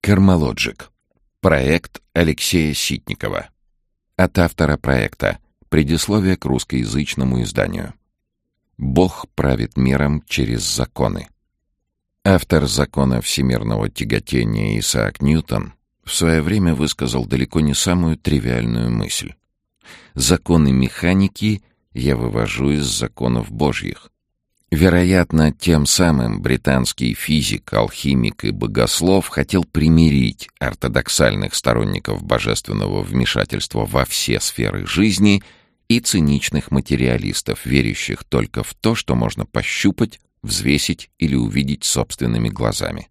Кармалоджик. Проект Алексея Ситникова. От автора проекта. Предисловие к русскоязычному изданию. Бог правит миром через законы. Автор закона всемирного тяготения Исаак Ньютон в свое время высказал далеко не самую тривиальную мысль. Законы механики я вывожу из законов Божьих. Вероятно, тем самым британский физик, алхимик и богослов хотел примирить ортодоксальных сторонников божественного вмешательства во все сферы жизни и циничных материалистов, верящих только в то, что можно пощупать, взвесить или увидеть собственными глазами.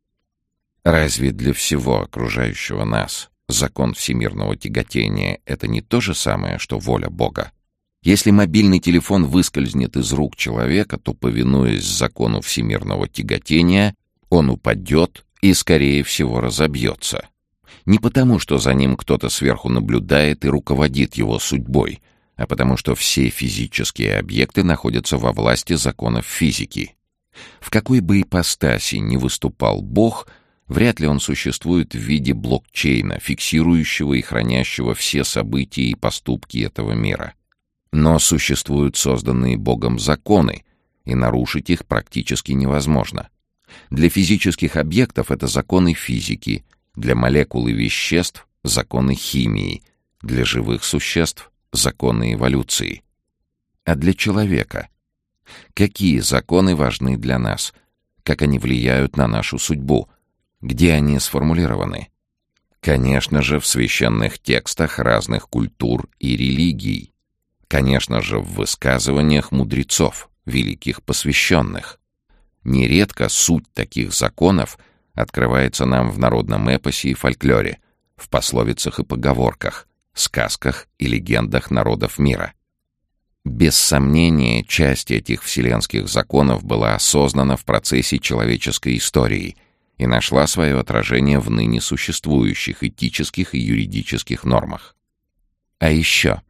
Разве для всего окружающего нас закон всемирного тяготения — это не то же самое, что воля Бога? Если мобильный телефон выскользнет из рук человека, то, повинуясь закону всемирного тяготения, он упадет и, скорее всего, разобьется. Не потому, что за ним кто-то сверху наблюдает и руководит его судьбой, а потому что все физические объекты находятся во власти законов физики. В какой бы ипостаси ни выступал Бог, вряд ли он существует в виде блокчейна, фиксирующего и хранящего все события и поступки этого мира. Но существуют созданные Богом законы, и нарушить их практически невозможно. Для физических объектов это законы физики, для молекул и веществ — законы химии, для живых существ — законы эволюции. А для человека? Какие законы важны для нас? Как они влияют на нашу судьбу? Где они сформулированы? Конечно же, в священных текстах разных культур и религий. Конечно же, в высказываниях мудрецов, великих посвященных. Нередко суть таких законов открывается нам в народном эпосе и фольклоре, в пословицах и поговорках, сказках и легендах народов мира. Без сомнения, часть этих вселенских законов была осознана в процессе человеческой истории и нашла свое отражение в ныне существующих этических и юридических нормах. А еще...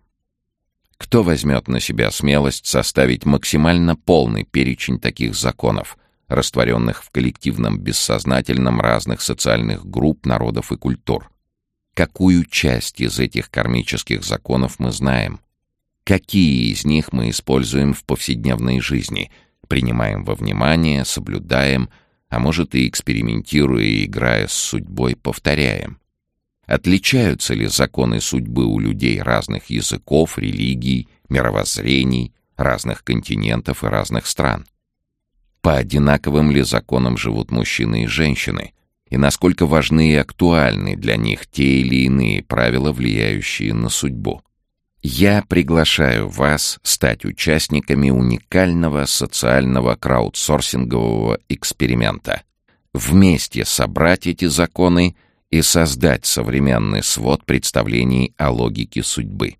Кто возьмет на себя смелость составить максимально полный перечень таких законов, растворенных в коллективном бессознательном разных социальных групп, народов и культур? Какую часть из этих кармических законов мы знаем? Какие из них мы используем в повседневной жизни, принимаем во внимание, соблюдаем, а может и экспериментируя и играя с судьбой, повторяем? Отличаются ли законы судьбы у людей разных языков, религий, мировоззрений, разных континентов и разных стран? По одинаковым ли законам живут мужчины и женщины? И насколько важны и актуальны для них те или иные правила, влияющие на судьбу? Я приглашаю вас стать участниками уникального социального краудсорсингового эксперимента. Вместе собрать эти законы и создать современный свод представлений о логике судьбы.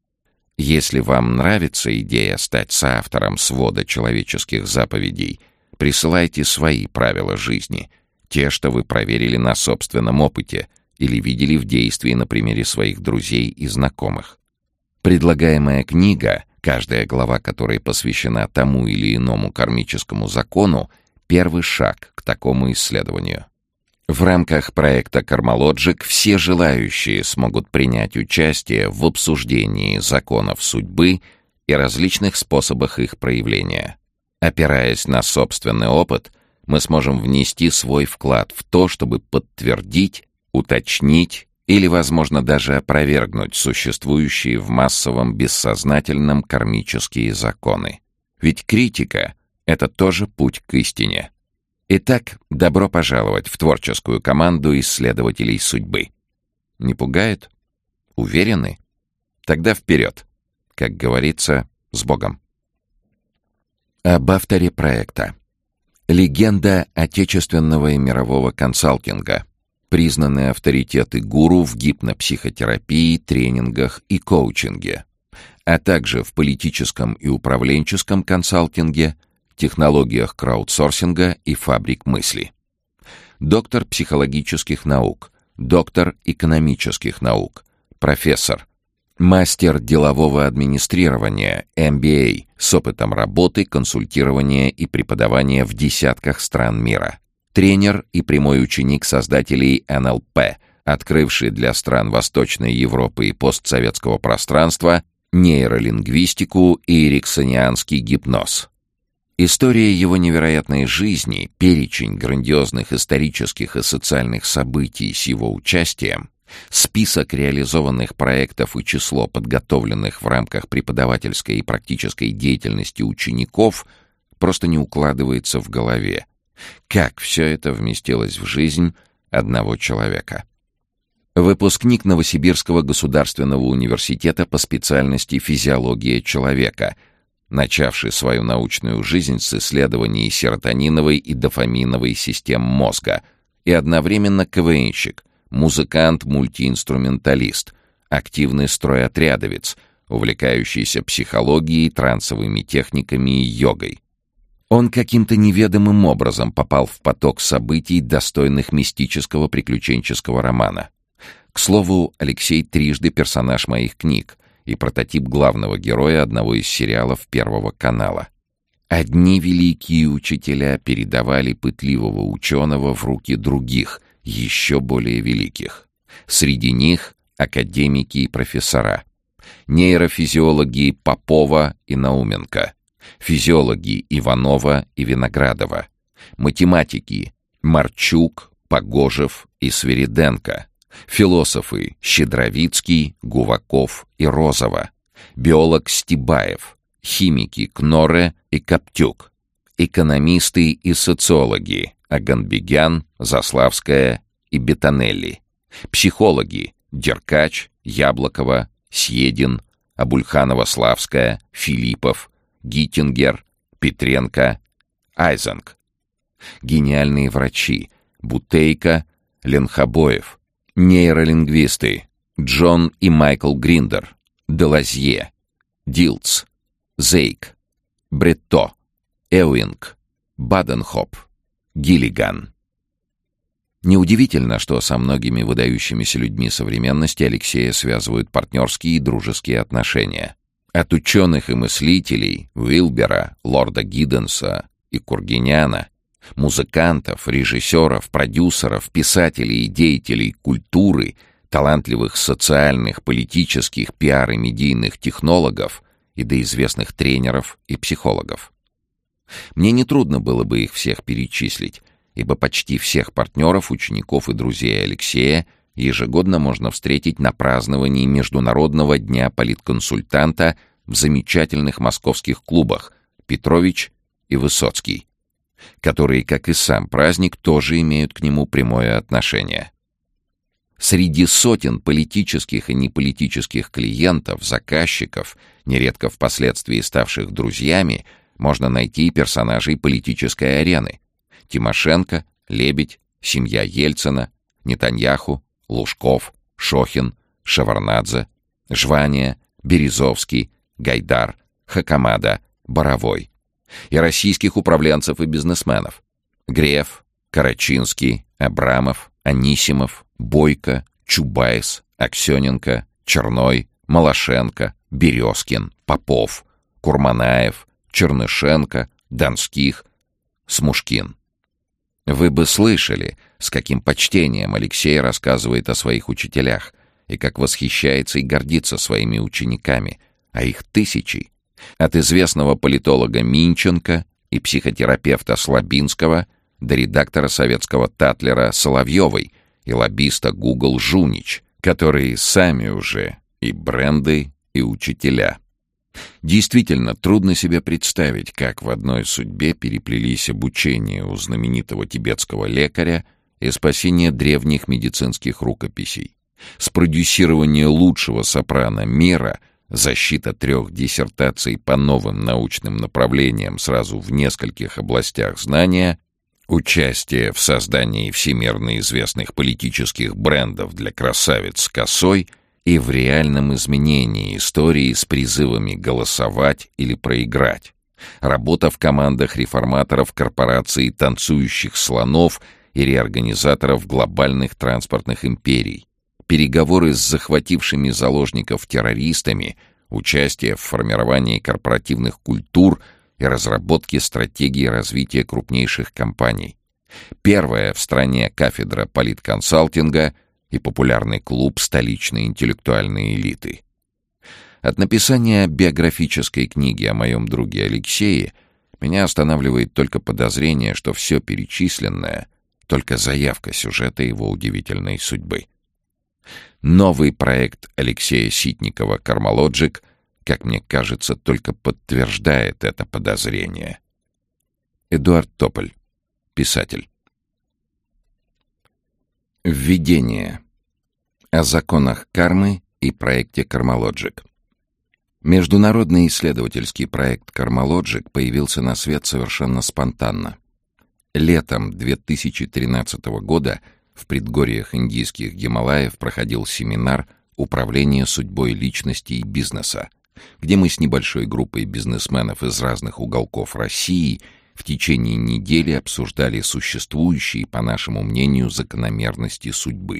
Если вам нравится идея стать соавтором свода человеческих заповедей, присылайте свои правила жизни, те, что вы проверили на собственном опыте или видели в действии на примере своих друзей и знакомых. Предлагаемая книга, каждая глава которой посвящена тому или иному кармическому закону, первый шаг к такому исследованию. В рамках проекта «Кармалоджик» все желающие смогут принять участие в обсуждении законов судьбы и различных способах их проявления. Опираясь на собственный опыт, мы сможем внести свой вклад в то, чтобы подтвердить, уточнить или, возможно, даже опровергнуть существующие в массовом бессознательном кармические законы. Ведь критика — это тоже путь к истине. Итак, добро пожаловать в творческую команду исследователей судьбы. Не пугает? Уверены? Тогда вперед. Как говорится, с Богом. Об авторе проекта. Легенда отечественного и мирового консалтинга. Признанный авторитет и гуру в гипнопсихотерапии, тренингах и коучинге, а также в политическом и управленческом консалтинге, технологиях краудсорсинга и фабрик мысли. Доктор психологических наук, доктор экономических наук, профессор, мастер делового администрирования, MBA, с опытом работы, консультирования и преподавания в десятках стран мира, тренер и прямой ученик создателей НЛП, открывший для стран Восточной Европы и постсоветского пространства нейролингвистику и эриксонианский гипноз. История его невероятной жизни, перечень грандиозных исторических и социальных событий с его участием, список реализованных проектов и число подготовленных в рамках преподавательской и практической деятельности учеников просто не укладывается в голове. Как все это вместилось в жизнь одного человека? Выпускник Новосибирского государственного университета по специальности «Физиология человека», начавший свою научную жизнь с исследований серотониновой и дофаминовой систем мозга, и одновременно КВНщик, музыкант-мультиинструменталист, активный стройотрядовец, увлекающийся психологией, трансовыми техниками и йогой. Он каким-то неведомым образом попал в поток событий, достойных мистического приключенческого романа. К слову, Алексей трижды персонаж моих книг и прототип главного героя одного из сериалов Первого канала. Одни великие учителя передавали пытливого ученого в руки других, еще более великих. Среди них академики и профессора. Нейрофизиологи Попова и Науменко. Физиологи Иванова и Виноградова. Математики Марчук, Погожев и Свириденко. Философы Щедровицкий, Гуваков и Розова. Биолог Стебаев. Химики Кноре и Коптюк. Экономисты и социологи Аганбегян, Заславская и Бетанелли. Психологи Деркач, Яблокова, Съедин, Абульханова-Славская, Филиппов, Гиттингер, Петренко, Айзенг. Гениальные врачи Бутейко, Ленхобоев. Нейролингвисты Джон и Майкл Гриндер, Делазье, Дилц, Зейк, Бретто, Эуинг, Баденхоп, Гиллиган. Неудивительно, что со многими выдающимися людьми современности Алексея связывают партнерские и дружеские отношения. От ученых и мыслителей Уилбера, лорда Гидденса и Кургиняна, музыкантов, режиссеров, продюсеров, писателей и деятелей культуры, талантливых социальных, политических, пиар- и медийных технологов и до известных тренеров и психологов. Мне нетрудно было бы их всех перечислить, ибо почти всех партнеров, учеников и друзей Алексея ежегодно можно встретить на праздновании Международного дня политконсультанта в замечательных московских клубах «Петрович» и «Высоцкий», которые, как и сам праздник, тоже имеют к нему прямое отношение. Среди сотен политических и неполитических клиентов, заказчиков, нередко впоследствии ставших друзьями, можно найти персонажей политической арены: Тимошенко, Лебедь, семья Ельцина, Нетаньяху, Лужков, Шохин, Шеварнадзе, Жвания, Березовский, Гайдар, Хакамада, Боровой. И российских управленцев и бизнесменов: Греф, Карачинский, Абрамов, Анисимов, Бойко, Чубайс, Аксененко, Черной, Малашенко, Березкин, Попов, Курманаев, Чернышенко, Донских, Смушкин. Вы бы слышали, с каким почтением Алексей рассказывает о своих учителях и как восхищается и гордится своими учениками, а их тысячи. От известного политолога Минченко и психотерапевта Слабинского до редактора советского Татлера Соловьевой и лоббиста Google Жунич, которые сами уже и бренды, и учителя. Действительно, трудно себе представить, как в одной судьбе переплелись обучение у знаменитого тибетского лекаря и спасение древних медицинских рукописей, спродюсирование лучшего сопрано мира, защита 3 диссертаций по новым научным направлениям сразу в нескольких областях знания, участие в создании всемирно известных политических брендов для красавиц с косой и в реальном изменении истории с призывами голосовать или проиграть, работа в командах реформаторов корпораций танцующих слонов и реорганизаторов глобальных транспортных империй, переговоры с захватившими заложников террористами, участие в формировании корпоративных культур и разработке стратегии развития крупнейших компаний. Первая в стране кафедра политконсалтинга и популярный клуб столичной интеллектуальной элиты. От написания биографической книги о моем друге Алексее меня останавливает только подозрение, что все перечисленное — только заявка сюжета его удивительной судьбы. Новый проект Алексея Ситникова «Кармалоджик», как мне кажется, только подтверждает это подозрение. Эдуард Тополь, писатель. Введение. О законах кармы и проекте «Кармалоджик». Международный исследовательский проект «Кармалоджик» появился на свет совершенно спонтанно. Летом 2013 года в предгорьях индийских Гималаев проходил семинар «Управление судьбой личности и бизнеса», где мы с небольшой группой бизнесменов из разных уголков России в течение недели обсуждали существующие, по нашему мнению, закономерности судьбы.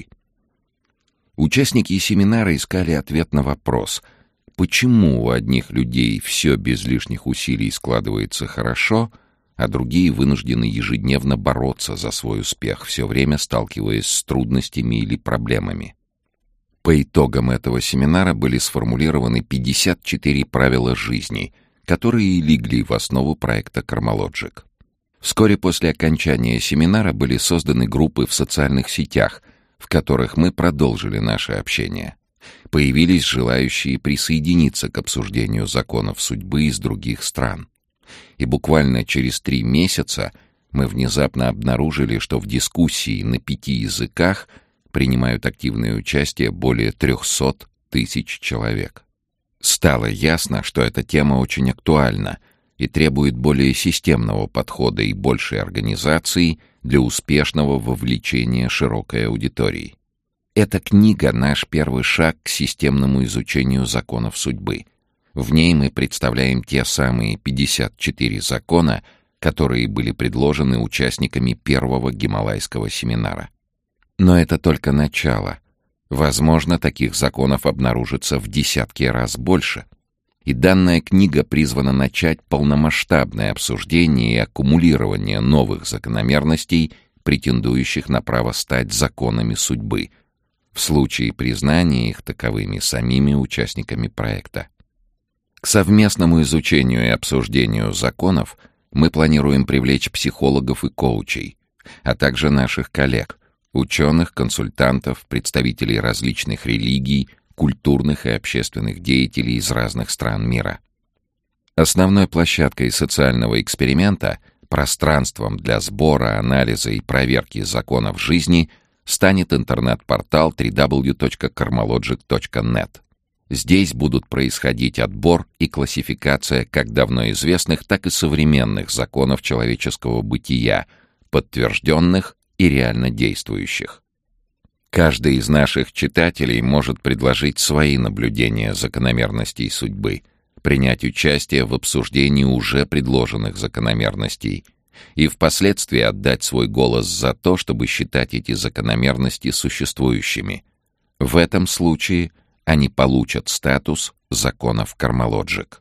Участники семинара искали ответ на вопрос, почему у одних людей все без лишних усилий складывается хорошо, а другие вынуждены ежедневно бороться за свой успех, все время сталкиваясь с трудностями или проблемами. По итогам этого семинара были сформулированы 54 правила жизни, которые легли в основу проекта «Кармалоджик». Вскоре после окончания семинара были созданы группы в социальных сетях, в которых мы продолжили наше общение. Появились желающие присоединиться к обсуждению законов судьбы из других стран. И буквально через 3 месяца мы внезапно обнаружили, что в дискуссии на 5 языках принимают активное участие более 300 тысяч человек. Стало ясно, что эта тема очень актуальна и требует более системного подхода и большей организации для успешного вовлечения широкой аудитории. Эта книга — наш первый шаг к системному изучению законов судьбы. В ней мы представляем те самые 54 закона, которые были предложены участниками первого гималайского семинара. Но это только начало. Возможно, таких законов обнаружится в десятки раз больше. И данная книга призвана начать полномасштабное обсуждение и аккумулирование новых закономерностей, претендующих на право стать законами судьбы, в случае признания их таковыми самими участниками проекта. К совместному изучению и обсуждению законов мы планируем привлечь психологов и коучей, а также наших коллег, ученых, консультантов, представителей различных религий, культурных и общественных деятелей из разных стран мира. Основной площадкой социального эксперимента, пространством для сбора, анализа и проверки законов жизни станет интернет-портал www.karmalogic.net. Здесь будут происходить отбор и классификация как давно известных, так и современных законов человеческого бытия, подтвержденных и реально действующих. Каждый из наших читателей может предложить свои наблюдения закономерностей судьбы, принять участие в обсуждении уже предложенных закономерностей и впоследствии отдать свой голос за то, чтобы считать эти закономерности существующими. В этом случае они получат статус законов Кармалоджик.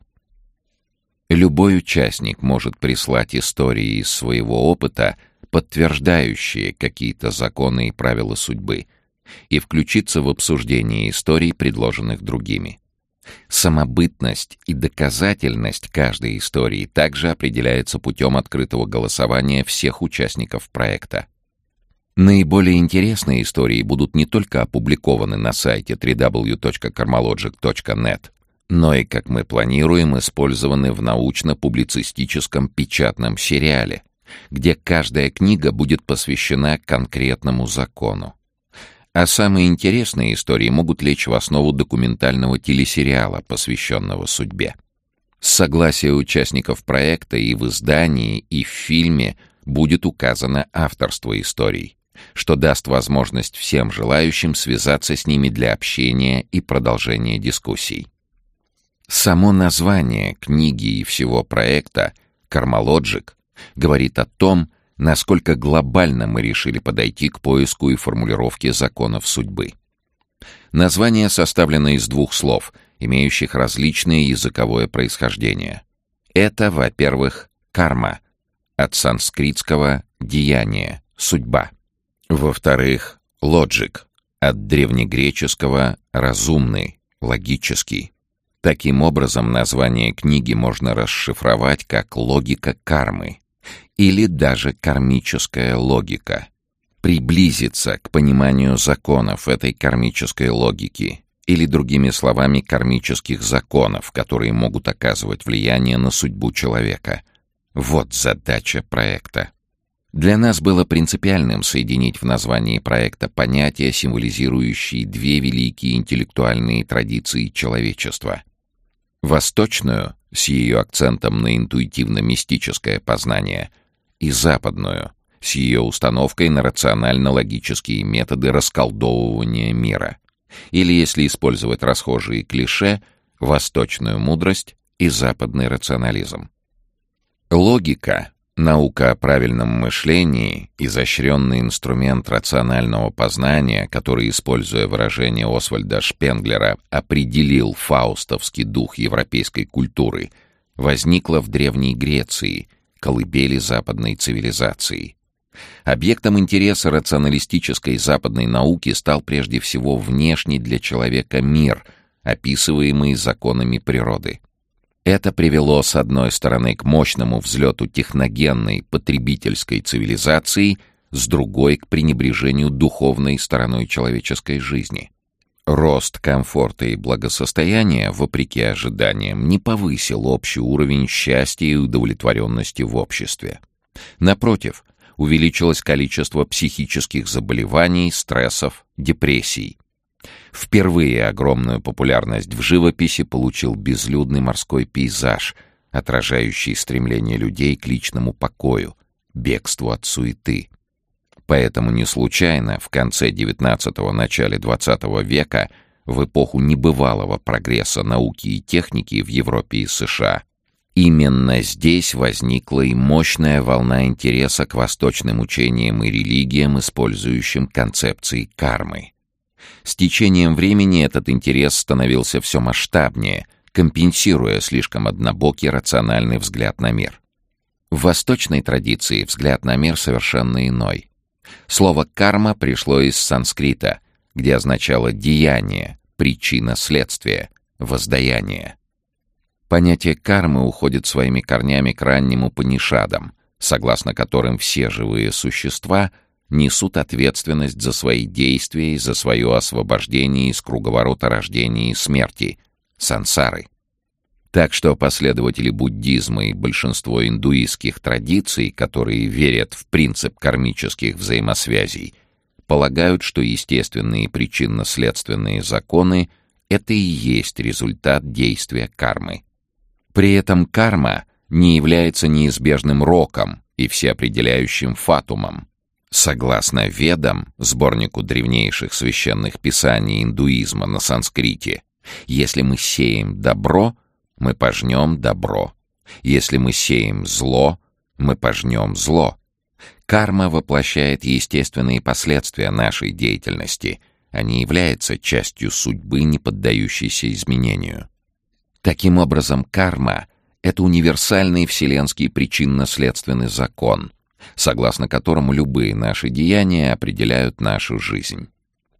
Любой участник может прислать истории из своего опыта, подтверждающие какие-то законы и правила судьбы, и включиться в обсуждение историй, предложенных другими. Самобытность и доказательность каждой истории также определяется путем открытого голосования всех участников проекта. Наиболее интересные истории будут не только опубликованы на сайте www.karmalogic.net, но и, как мы планируем, использованы в научно-публицистическом печатном сериале, где каждая книга будет посвящена конкретному закону. А самые интересные истории могут лечь в основу документального телесериала, посвященного судьбе. С согласия участников проекта и в издании, и в фильме будет указано авторство историй, что даст возможность всем желающим связаться с ними для общения и продолжения дискуссий. Само название книги и всего проекта «Кармалоджик» говорит о том, насколько глобально мы решили подойти к поиску и формулировке законов судьбы. Название составлено из 2 слов, имеющих различное языковое происхождение. Это, во-первых, карма, от санскритского деяние, судьба. Во-вторых, лоджик, от древнегреческого «разумный», «логический». Таким образом, название книги можно расшифровать как «логика кармы» или даже «кармическая логика». Приблизиться к пониманию законов этой кармической логики, или, другими словами, кармических законов, которые могут оказывать влияние на судьбу человека. Вот задача проекта. Для нас было принципиальным соединить в названии проекта понятия, символизирующие две великие интеллектуальные традиции человечества. Восточную, с ее акцентом на интуитивно-мистическое познание, и западную, с ее установкой на рационально-логические методы расколдовывания мира. Или, если использовать расхожие клише, восточную мудрость и западный рационализм. Логика, наука о правильном мышлении, изощренный инструмент рационального познания, который, используя выражение Освальда Шпенглера, определил фаустовский дух европейской культуры, возникла в Древней Греции, колыбели западной цивилизации. Объектом интереса рационалистической западной науки стал прежде всего внешний для человека мир, описываемый законами природы. Это привело, с одной стороны, к мощному взлету техногенной потребительской цивилизации, с другой — к пренебрежению духовной стороной человеческой жизни. Рост комфорта и благосостояния, вопреки ожиданиям, не повысил общий уровень счастья и удовлетворенности в обществе. Напротив, увеличилось количество психических заболеваний, стрессов, депрессий. Впервые огромную популярность в живописи получил безлюдный морской пейзаж, отражающий стремление людей к личному покою, бегству от суеты. Поэтому не случайно в конце XIX – начале XX века, в эпоху небывалого прогресса науки и техники в Европе и США, именно здесь возникла и мощная волна интереса к восточным учениям и религиям, использующим концепции кармы. С течением времени этот интерес становился все масштабнее, компенсируя слишком однобокий рациональный взгляд на мир. В восточной традиции взгляд на мир совершенно иной. Слово «карма» пришло из санскрита, где означало «деяние», «причина следствия», «воздаяние». Понятие кармы уходит своими корнями к ранним Упанишадам, согласно которым все живые существа несут ответственность за свои действия и за свое освобождение из круговорота рождения и смерти, сансары. Так что последователи буддизма и большинство индуистских традиций, которые верят в принцип кармических взаимосвязей, полагают, что естественные причинно-следственные законы — это и есть результат действия кармы. При этом карма не является неизбежным роком и всеопределяющим фатумом. Согласно Ведам, сборнику древнейших священных писаний индуизма на санскрите, если мы сеем добро, мы пожнем добро. Если мы сеем зло, мы пожнем зло. Карма воплощает естественные последствия нашей деятельности, а не является частью судьбы, не поддающейся изменению. Таким образом, карма — это универсальный вселенский причинно-следственный закон, согласно которому любые наши деяния определяют нашу жизнь.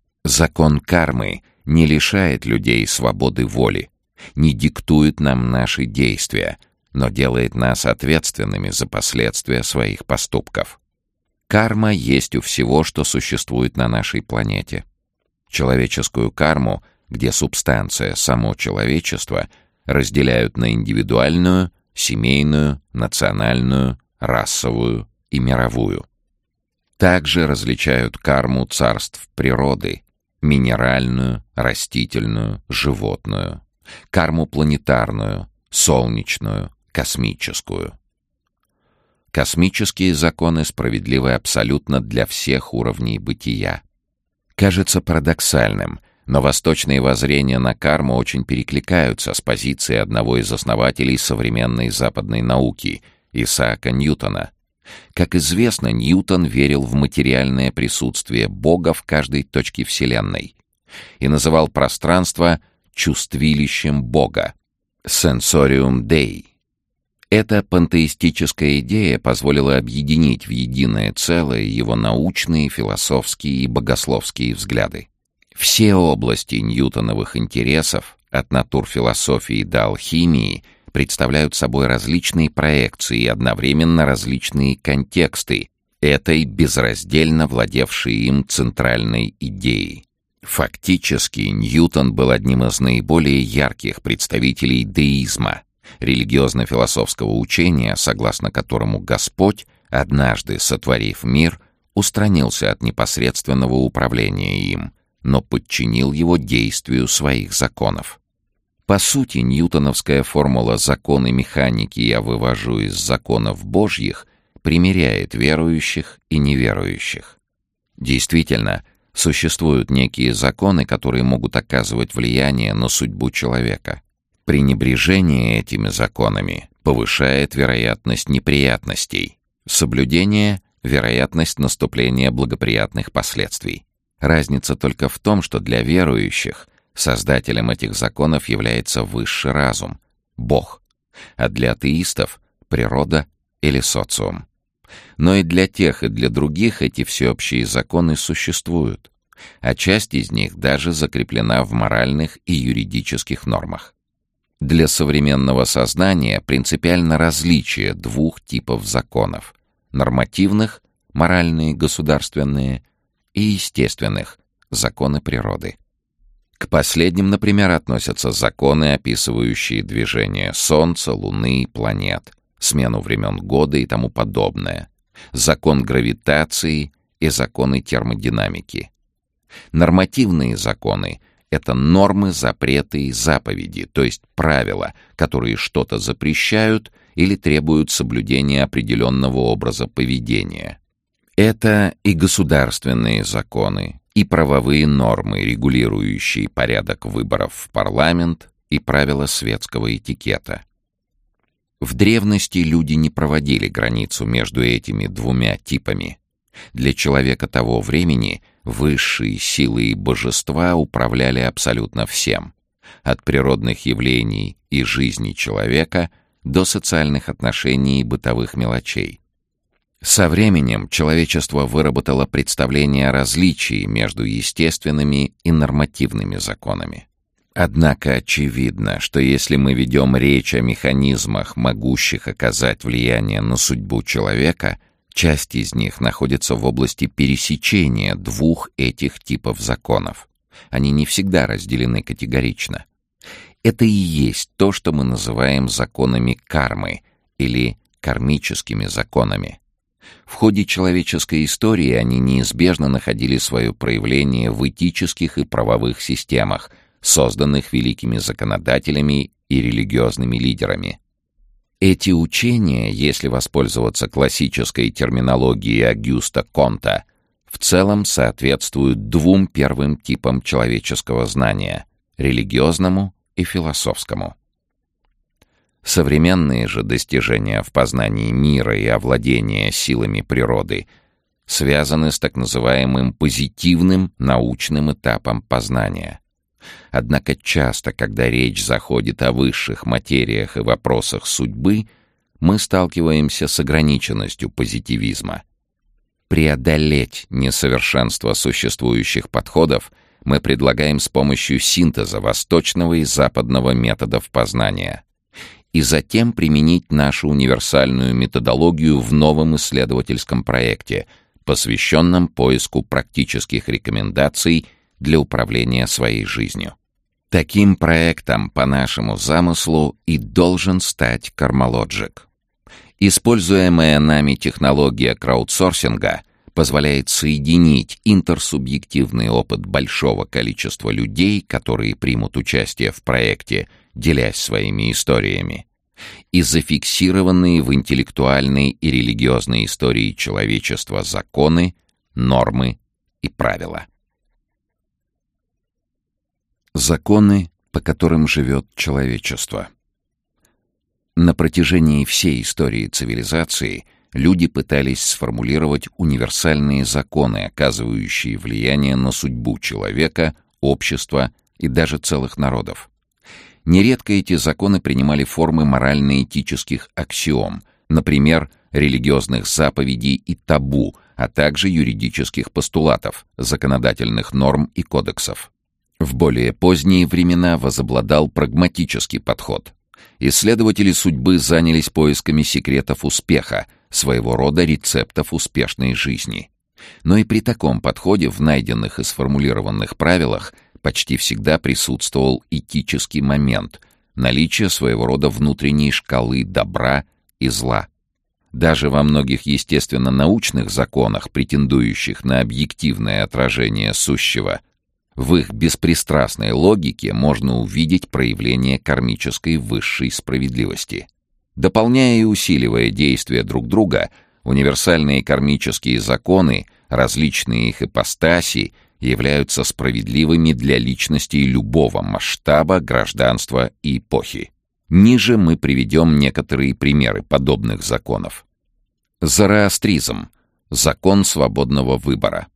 Закон кармы не лишает людей свободы воли, не диктует нам наши действия, но делает нас ответственными за последствия своих поступков. Карма есть у всего, что существует на нашей планете. Человеческую карму, где субстанция — само человечество, разделяют на индивидуальную, семейную, национальную, расовую и мировую. Также различают карму царств природы — минеральную, растительную, животную, карму планетарную, солнечную, космическую. Космические законы справедливы абсолютно для всех уровней бытия. Кажется парадоксальным, но восточные воззрения на карму очень перекликаются с позицией одного из основателей современной западной науки — Исаака Ньютона. Как известно, Ньютон верил в материальное присутствие Бога в каждой точке Вселенной и называл пространство чувствилищем Бога — «sensorium Dei». Эта пантеистическая идея позволила объединить в единое целое его научные, философские и богословские взгляды. Все области ньютоновых интересов, от натурфилософии до алхимии, представляют собой различные проекции и одновременно различные контексты этой безраздельно владевшей им центральной идеей. Фактически, Ньютон был одним из наиболее ярких представителей деизма, религиозно-философского учения, согласно которому Господь, однажды сотворив мир, устранился от непосредственного управления им, но подчинил его действию своих законов. По сути, ньютоновская формула «законы механики я вывожу из законов Божьих» примиряет верующих и неверующих. Действительно, существуют некие законы, которые могут оказывать влияние на судьбу человека. Пренебрежение этими законами повышает вероятность неприятностей, соблюдение — вероятность наступления благоприятных последствий. Разница только в том, что для верующих создателем этих законов является высший разум — Бог, а для атеистов — природа или социум. Но и для тех, и для других эти всеобщие законы существуют, а часть из них даже закреплена в моральных и юридических нормах. Для современного сознания принципиально различие двух типов законов — нормативных, моральные, государственные, и естественных, законы природы. К последним, например, относятся законы, описывающие движение Солнца, Луны, планет, смену времен года и тому подобное, закон гравитации и законы термодинамики. Нормативные законы — это нормы, запреты и заповеди, то есть правила, которые что-то запрещают или требуют соблюдения определенного образа поведения. Это и государственные законы, и правовые нормы, регулирующие порядок выборов в парламент, и правила светского этикета. В древности люди не проводили границу между этими двумя типами. Для человека того времени высшие силы и божества управляли абсолютно всем, от природных явлений и жизни человека до социальных отношений и бытовых мелочей. Со временем человечество выработало представление о различии между естественными и нормативными законами. Однако очевидно, что если мы ведем речь о механизмах, могущих оказать влияние на судьбу человека, часть из них находится в области пересечения двух этих типов законов. Они не всегда разделены категорично. Это и есть то, что мы называем законами кармы или кармическими законами. В ходе человеческой истории они неизбежно находили свое проявление в этических и правовых системах, созданных великими законодателями и религиозными лидерами. Эти учения, если воспользоваться классической терминологией Агюста Конта, в целом соответствуют двум первым типам человеческого знания — религиозному и философскому. Современные же достижения в познании мира и овладения силами природы связаны с так называемым позитивным научным этапом познания. Однако часто, когда речь заходит о высших материях и вопросах судьбы, мы сталкиваемся с ограниченностью позитивизма. Преодолеть несовершенство существующих подходов мы предлагаем с помощью синтеза восточного и западного методов познания, и затем применить нашу универсальную методологию в новом исследовательском проекте, посвященном поиску практических рекомендаций для управления своей жизнью. Таким проектом, по нашему замыслу, и должен стать Karmalogic. Используемая нами технология краудсорсинга позволяет соединить интерсубъективный опыт большого количества людей, которые примут участие в проекте, делясь своими историями, и зафиксированные в интеллектуальной и религиозной истории человечества законы, нормы и правила. Законы, по которым живет человечество. На протяжении всей истории цивилизации люди пытались сформулировать универсальные законы, оказывающие влияние на судьбу человека, общества и даже целых народов. Нередко эти законы принимали формы морально-этических аксиом, например, религиозных заповедей и табу, а также юридических постулатов, законодательных норм и кодексов. В более поздние времена возобладал прагматический подход. Исследователи судьбы занялись поисками секретов успеха, своего рода рецептов успешной жизни. Но и при таком подходе в найденных и сформулированных правилах почти всегда присутствовал этический момент, наличие своего рода внутренней шкалы добра и зла. Даже во многих естественно-научных законах, претендующих на объективное отражение сущего, в их беспристрастной логике можно увидеть проявление кармической высшей справедливости. Дополняя и усиливая действия друг друга, универсальные кармические законы, различные их ипостаси, являются справедливыми для личностей любого масштаба, гражданства и эпохи. Ниже мы приведем некоторые примеры подобных законов. Зороастризм — закон свободного выбора.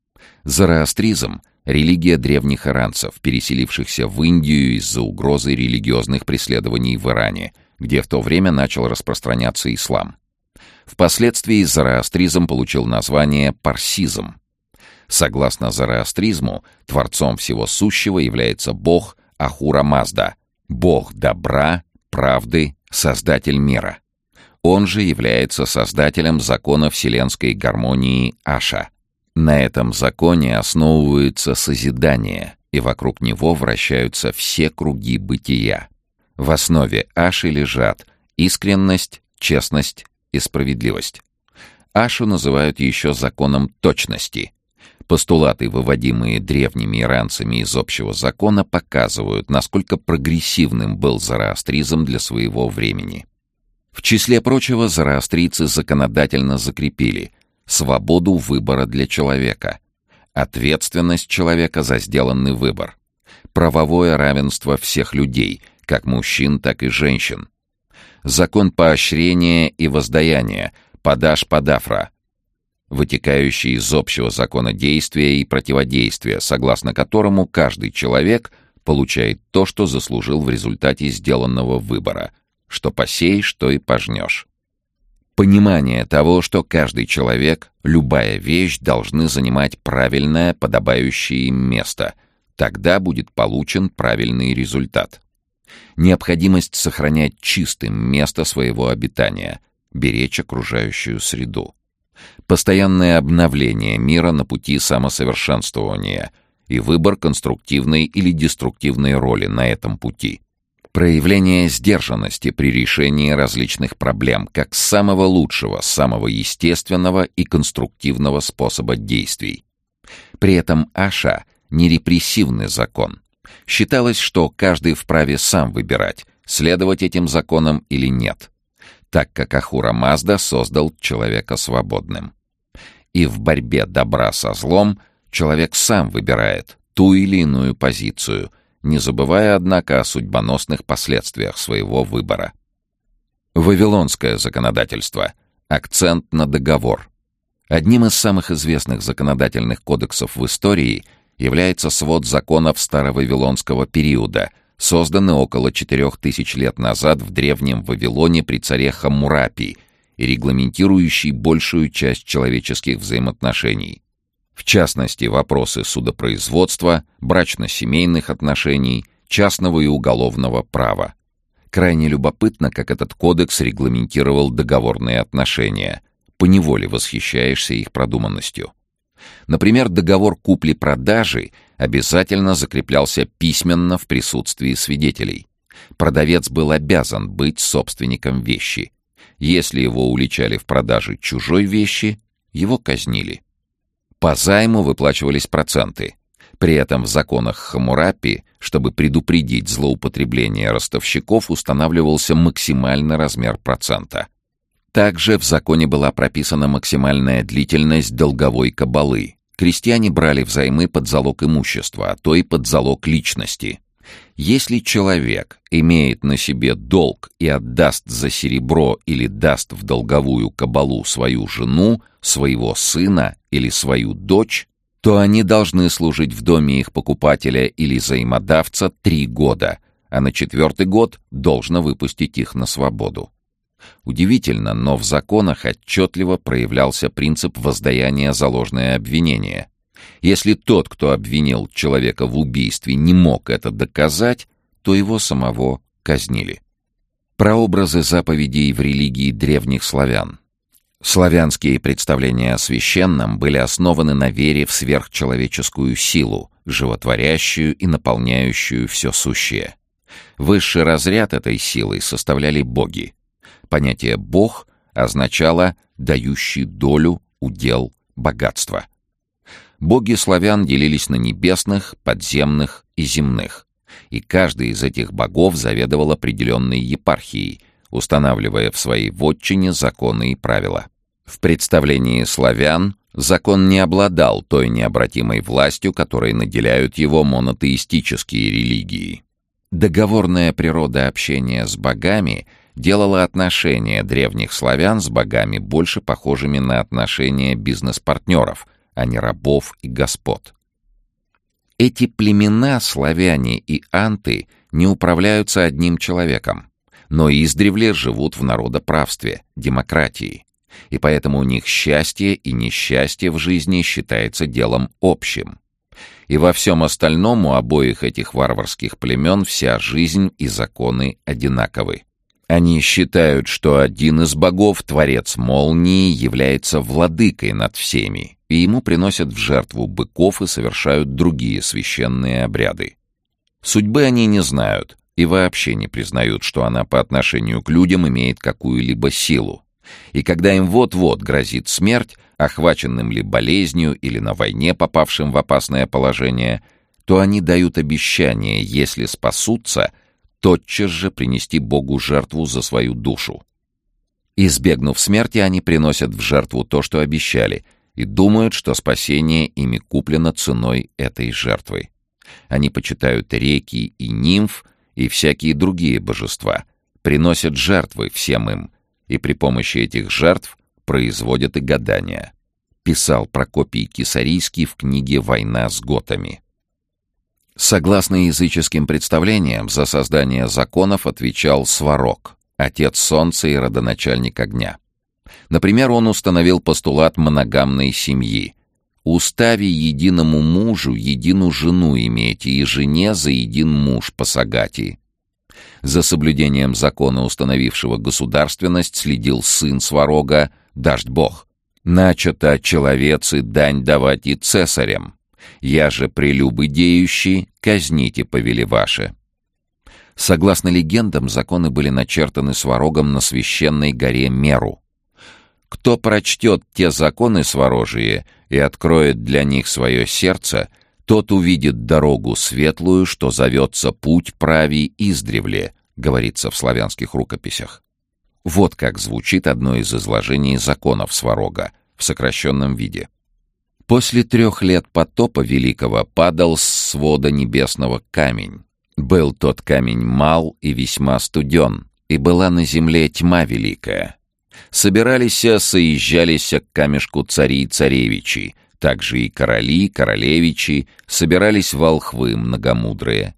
Зороастризм — религия древних иранцев, переселившихся в Индию из-за угрозы религиозных преследований в Иране, где в то время начал распространяться ислам. Впоследствии зороастризм получил название парсизм. Согласно зороастризму, творцом всего сущего является бог Ахура Мазда, бог добра, правды, создатель мира. Он же является создателем закона вселенской гармонии Аша. На этом законе основывается созидание, и вокруг него вращаются все круги бытия. В основе Аши лежат искренность, честность и справедливость. Ашу называют еще законом точности. Постулаты, выводимые древними иранцами из общего закона, показывают, насколько прогрессивным был зороастризм для своего времени. В числе прочего, зороастрийцы законодательно закрепили свободу выбора для человека, ответственность человека за сделанный выбор, правовое равенство всех людей, как мужчин, так и женщин, закон поощрения и воздаяния, падаш-падафра, вытекающий из общего закона действия и противодействия, согласно которому каждый человек получает то, что заслужил в результате сделанного выбора. Что посеешь, то и пожнешь. Понимание того, что каждый человек, любая вещь должны занимать правильное, подобающее им место. Тогда будет получен правильный результат. Необходимость сохранять чистым место своего обитания, беречь окружающую среду. Постоянное обновление мира на пути самосовершенствования и выбор конструктивной или деструктивной роли на этом пути. Проявление сдержанности при решении различных проблем как самого лучшего, самого естественного и конструктивного способа действий. При этом Аша — не репрессивный закон. Считалось, что каждый вправе сам выбирать, следовать этим законам или нет, так как Ахура Мазда создал человека свободным. И в борьбе добра со злом человек сам выбирает ту или иную позицию, не забывая, однако, о судьбоносных последствиях своего выбора. Вавилонское законодательство. Акцент на договор. Одним из самых известных законодательных кодексов в истории является свод законов старовавилонского периода, созданный около 4000 лет назад в древнем Вавилоне при царе Хаммурапи и регламентирующий большую часть человеческих взаимоотношений. В частности, вопросы судопроизводства, брачно-семейных отношений, частного и уголовного права. Крайне любопытно, как этот кодекс регламентировал договорные отношения. Поневоле восхищаешься их продуманностью. Например, договор купли-продажи обязательно закреплялся письменно в присутствии свидетелей. Продавец был обязан быть собственником вещи. Если его уличали в продаже чужой вещи, его казнили. По займу выплачивались проценты. При этом в законах Хаммурапи, чтобы предупредить злоупотребление ростовщиков, устанавливался максимальный размер процента. Также в законе была прописана максимальная длительность долговой кабалы. Крестьяне брали взаймы под залог имущества, а то и под залог личности. Если человек имеет на себе долг и отдаст за серебро или даст в долговую кабалу свою жену, своего сына или свою дочь, то они должны служить в доме их покупателя или взаимодавца 3 года, а на 4-й год должно выпустить их на свободу. Удивительно, но в законах отчетливо проявлялся принцип воздаяния за ложное обвинение. Если тот, кто обвинил человека в убийстве, не мог это доказать, то его самого казнили. Прообразы заповедей в религии древних славян. Славянские представления о священном были основаны на вере в сверхчеловеческую силу, животворящую и наполняющую все сущее. Высший разряд этой силы составляли боги. Понятие «бог» означало «дающий долю, удел, богатство». Боги славян делились на небесных, подземных и земных, и каждый из этих богов заведовал определенной епархией, устанавливая в своей вотчине законы и правила. В представлении славян закон не обладал той необратимой властью, которой наделяют его монотеистические религии. Договорная природа общения с богами делала отношения древних славян с богами больше похожими на отношения бизнес-партнеров, а не рабов и господ. Эти племена, славяне и анты, не управляются одним человеком, но издревле живут в народоправстве, демократии, и поэтому у них счастье и несчастье в жизни считается делом общим. И во всем остальном у обоих этих варварских племен вся жизнь и законы одинаковы. Они считают, что один из богов, творец молнии, является владыкой над всеми, и ему приносят в жертву быков и совершают другие священные обряды. Судьбы они не знают и вообще не признают, что она по отношению к людям имеет какую-либо силу. И когда им вот-вот грозит смерть, охваченным ли болезнью или на войне попавшим в опасное положение, то они дают обещание, если спасутся, тотчас же принести Богу жертву за свою душу. Избегнув смерти, они приносят в жертву то, что обещали, и думают, что спасение ими куплено ценой этой жертвы. Они почитают реки и нимф и всякие другие божества, приносят жертвы всем им, и при помощи этих жертв производят и гадания. Писал Прокопий Кисарийский в книге «Война с готами». Согласно языческим представлениям, за создание законов отвечал Сварог, отец солнца и родоначальник огня. Например, он установил постулат моногамной семьи. «Устави единому мужу едину жену имейте, и жене за един муж посагати». За соблюдением закона, установившего государственность, следил сын Сварога, Дождь Бог. «Начато человецы дань давать и цесарям. Я же прелюбы деющий, казните повели ваши». Согласно легендам, законы были начертаны Сварогом на священной горе Меру. Кто прочтет те законы сворожие и откроет для них свое сердце, тот увидит дорогу светлую, что зовется путь правий издревле, говорится в славянских рукописях. Вот как звучит одно из изложений законов Сварога в сокращенном виде. После 3 лет потопа великого падал с свода небесного камень. Был тот камень мал и весьма студен, и была на земле тьма великая. Соезжались к камешку цари и царевичи, также и короли, королевичи, собирались волхвы многомудрые.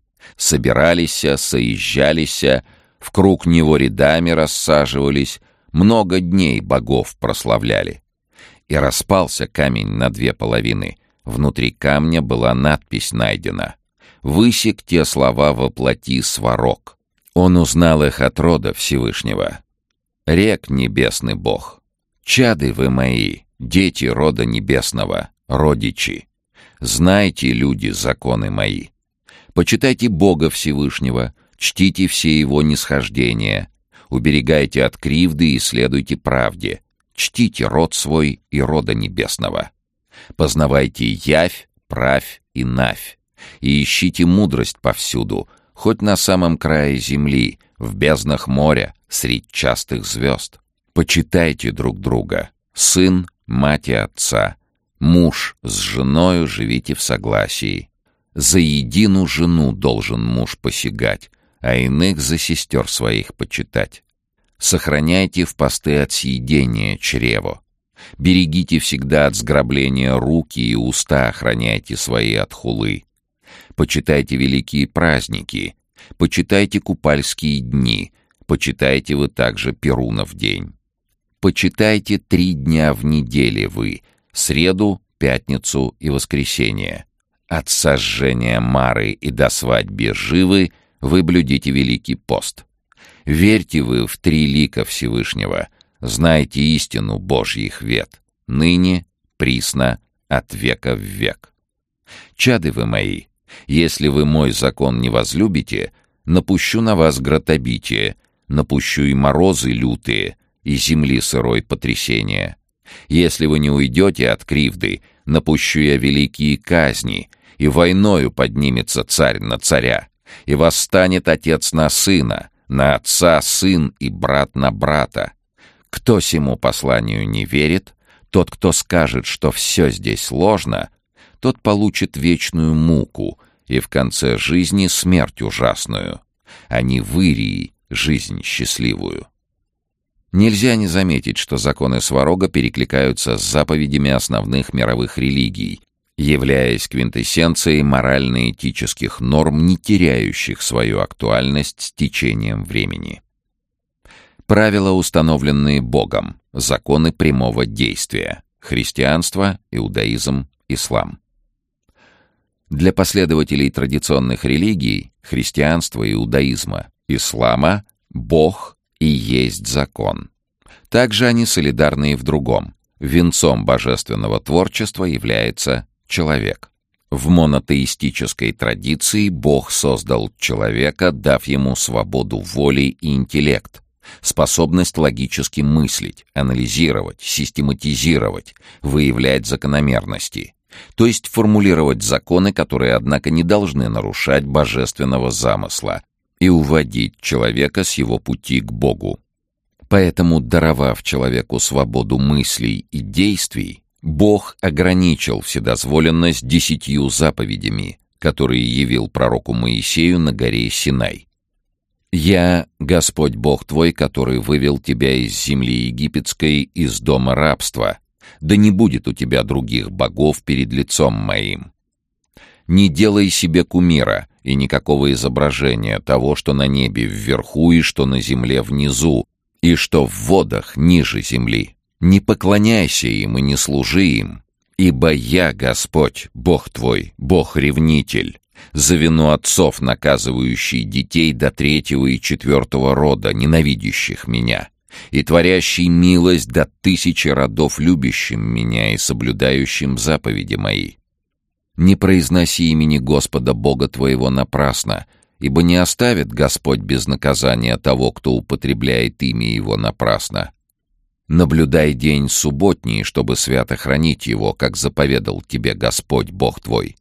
Соезжались, в круг него рядами рассаживались, много дней богов прославляли. И распался камень на 2 половины, внутри камня была надпись найдена. «Высек те слова воплоти Сварог». Он узнал их от рода Всевышнего. «Рек небесный Бог, чады вы мои, дети рода небесного, родичи. Знайте, люди, законы мои. Почитайте Бога Всевышнего, чтите все его нисхождения, уберегайте от кривды и следуйте правде, чтите род свой и рода небесного. Познавайте явь, правь и навь, и ищите мудрость повсюду, хоть на самом крае земли, в безднах моря, средь частых звезд. Почитайте друг друга, сын, мать и отца, муж с женою живите в согласии. За едину жену должен муж посягать, а иных за сестер своих почитать. Сохраняйте в посты от съедения чрево. Берегите всегда от сграбления руки и уста охраняйте свои от хулы. Почитайте великие праздники, Почитайте купальские дни, почитайте вы также Перунов день. Почитайте 3 дня в неделе вы, среду, пятницу и воскресенье. От сожжения Мары и до свадьбы Живы вы блюдите Великий пост. Верьте вы в 3 лика Всевышнего, знайте истину Божьих вет, ныне, присно, от века в век. Чады вы мои, если вы мой закон не возлюбите, напущу на вас гротобитие, напущу и морозы лютые, и земли сырой потрясения. Если вы не уйдете от кривды, напущу я великие казни, и войною поднимется царь на царя, и восстанет отец на сына, на отца сын и брат на брата. Кто сему посланию не верит, тот, кто скажет, что все здесь ложно, тот получит вечную муку и в конце жизни смерть ужасную, а не в Ирии жизнь счастливую. Нельзя не заметить, что законы Сварога перекликаются с заповедями основных мировых религий, являясь квинтэссенцией морально-этических норм, не теряющих свою актуальность с течением времени. Правила, установленные Богом, законы прямого действия, христианство, иудаизм, ислам. Для последователей традиционных религий, христианства, иудаизма, ислама, Бог и есть закон. Также они солидарны и в другом. Венцом божественного творчества является человек. В монотеистической традиции Бог создал человека, дав ему свободу воли и интеллект, способность логически мыслить, анализировать, систематизировать, выявлять закономерности, то есть формулировать законы, которые, однако, не должны нарушать божественного замысла и уводить человека с его пути к Богу. Поэтому, даровав человеку свободу мыслей и действий, Бог ограничил вседозволенность 10 заповедями, которые явил пророку Моисею на горе Синай. «Я, Господь Бог твой, который вывел тебя из земли египетской, из дома рабства, да не будет у тебя других богов перед лицом моим. Не делай себе кумира и никакого изображения того, что на небе вверху и что на земле внизу, и что в водах ниже земли. Не поклоняйся им и не служи им, ибо я, Господь, Бог твой, Бог-ревнитель, за вину отцов, наказывающий детей до 3-го и 4-го рода, ненавидящих меня, и творящий милость до 1000 родов, любящим меня и соблюдающим заповеди мои. Не произноси имени Господа Бога твоего напрасно, ибо не оставит Господь без наказания того, кто употребляет имя Его напрасно. Наблюдай день субботний, чтобы свято хранить его, как заповедал тебе Господь Бог твой.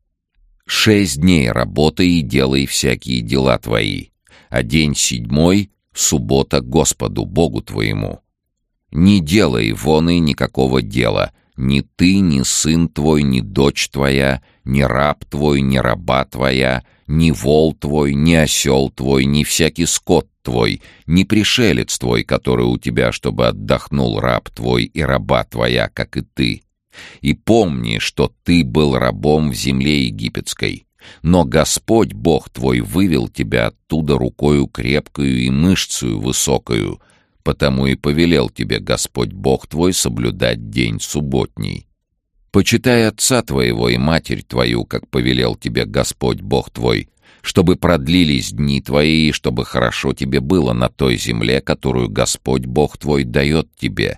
6 дней работай и делай всякие дела твои, а день 7 — суббота Господу Богу твоему. Не делай вон и никакого дела, ни ты, ни сын твой, ни дочь твоя, ни раб твой, ни раба твоя, ни вол твой, ни осел твой, ни всякий скот твой, ни пришелец твой, который у тебя, чтобы отдохнул раб твой и раба твоя, как и ты. И помни, что ты был рабом в земле египетской, но Господь Бог твой вывел тебя оттуда рукою крепкою и мышцею высокою, потому и повелел тебе Господь Бог твой соблюдать день субботний. Почитай отца твоего и матерь твою, как повелел тебе Господь Бог твой, чтобы продлились дни твои, и чтобы хорошо тебе было на той земле, которую Господь Бог твой дает тебе.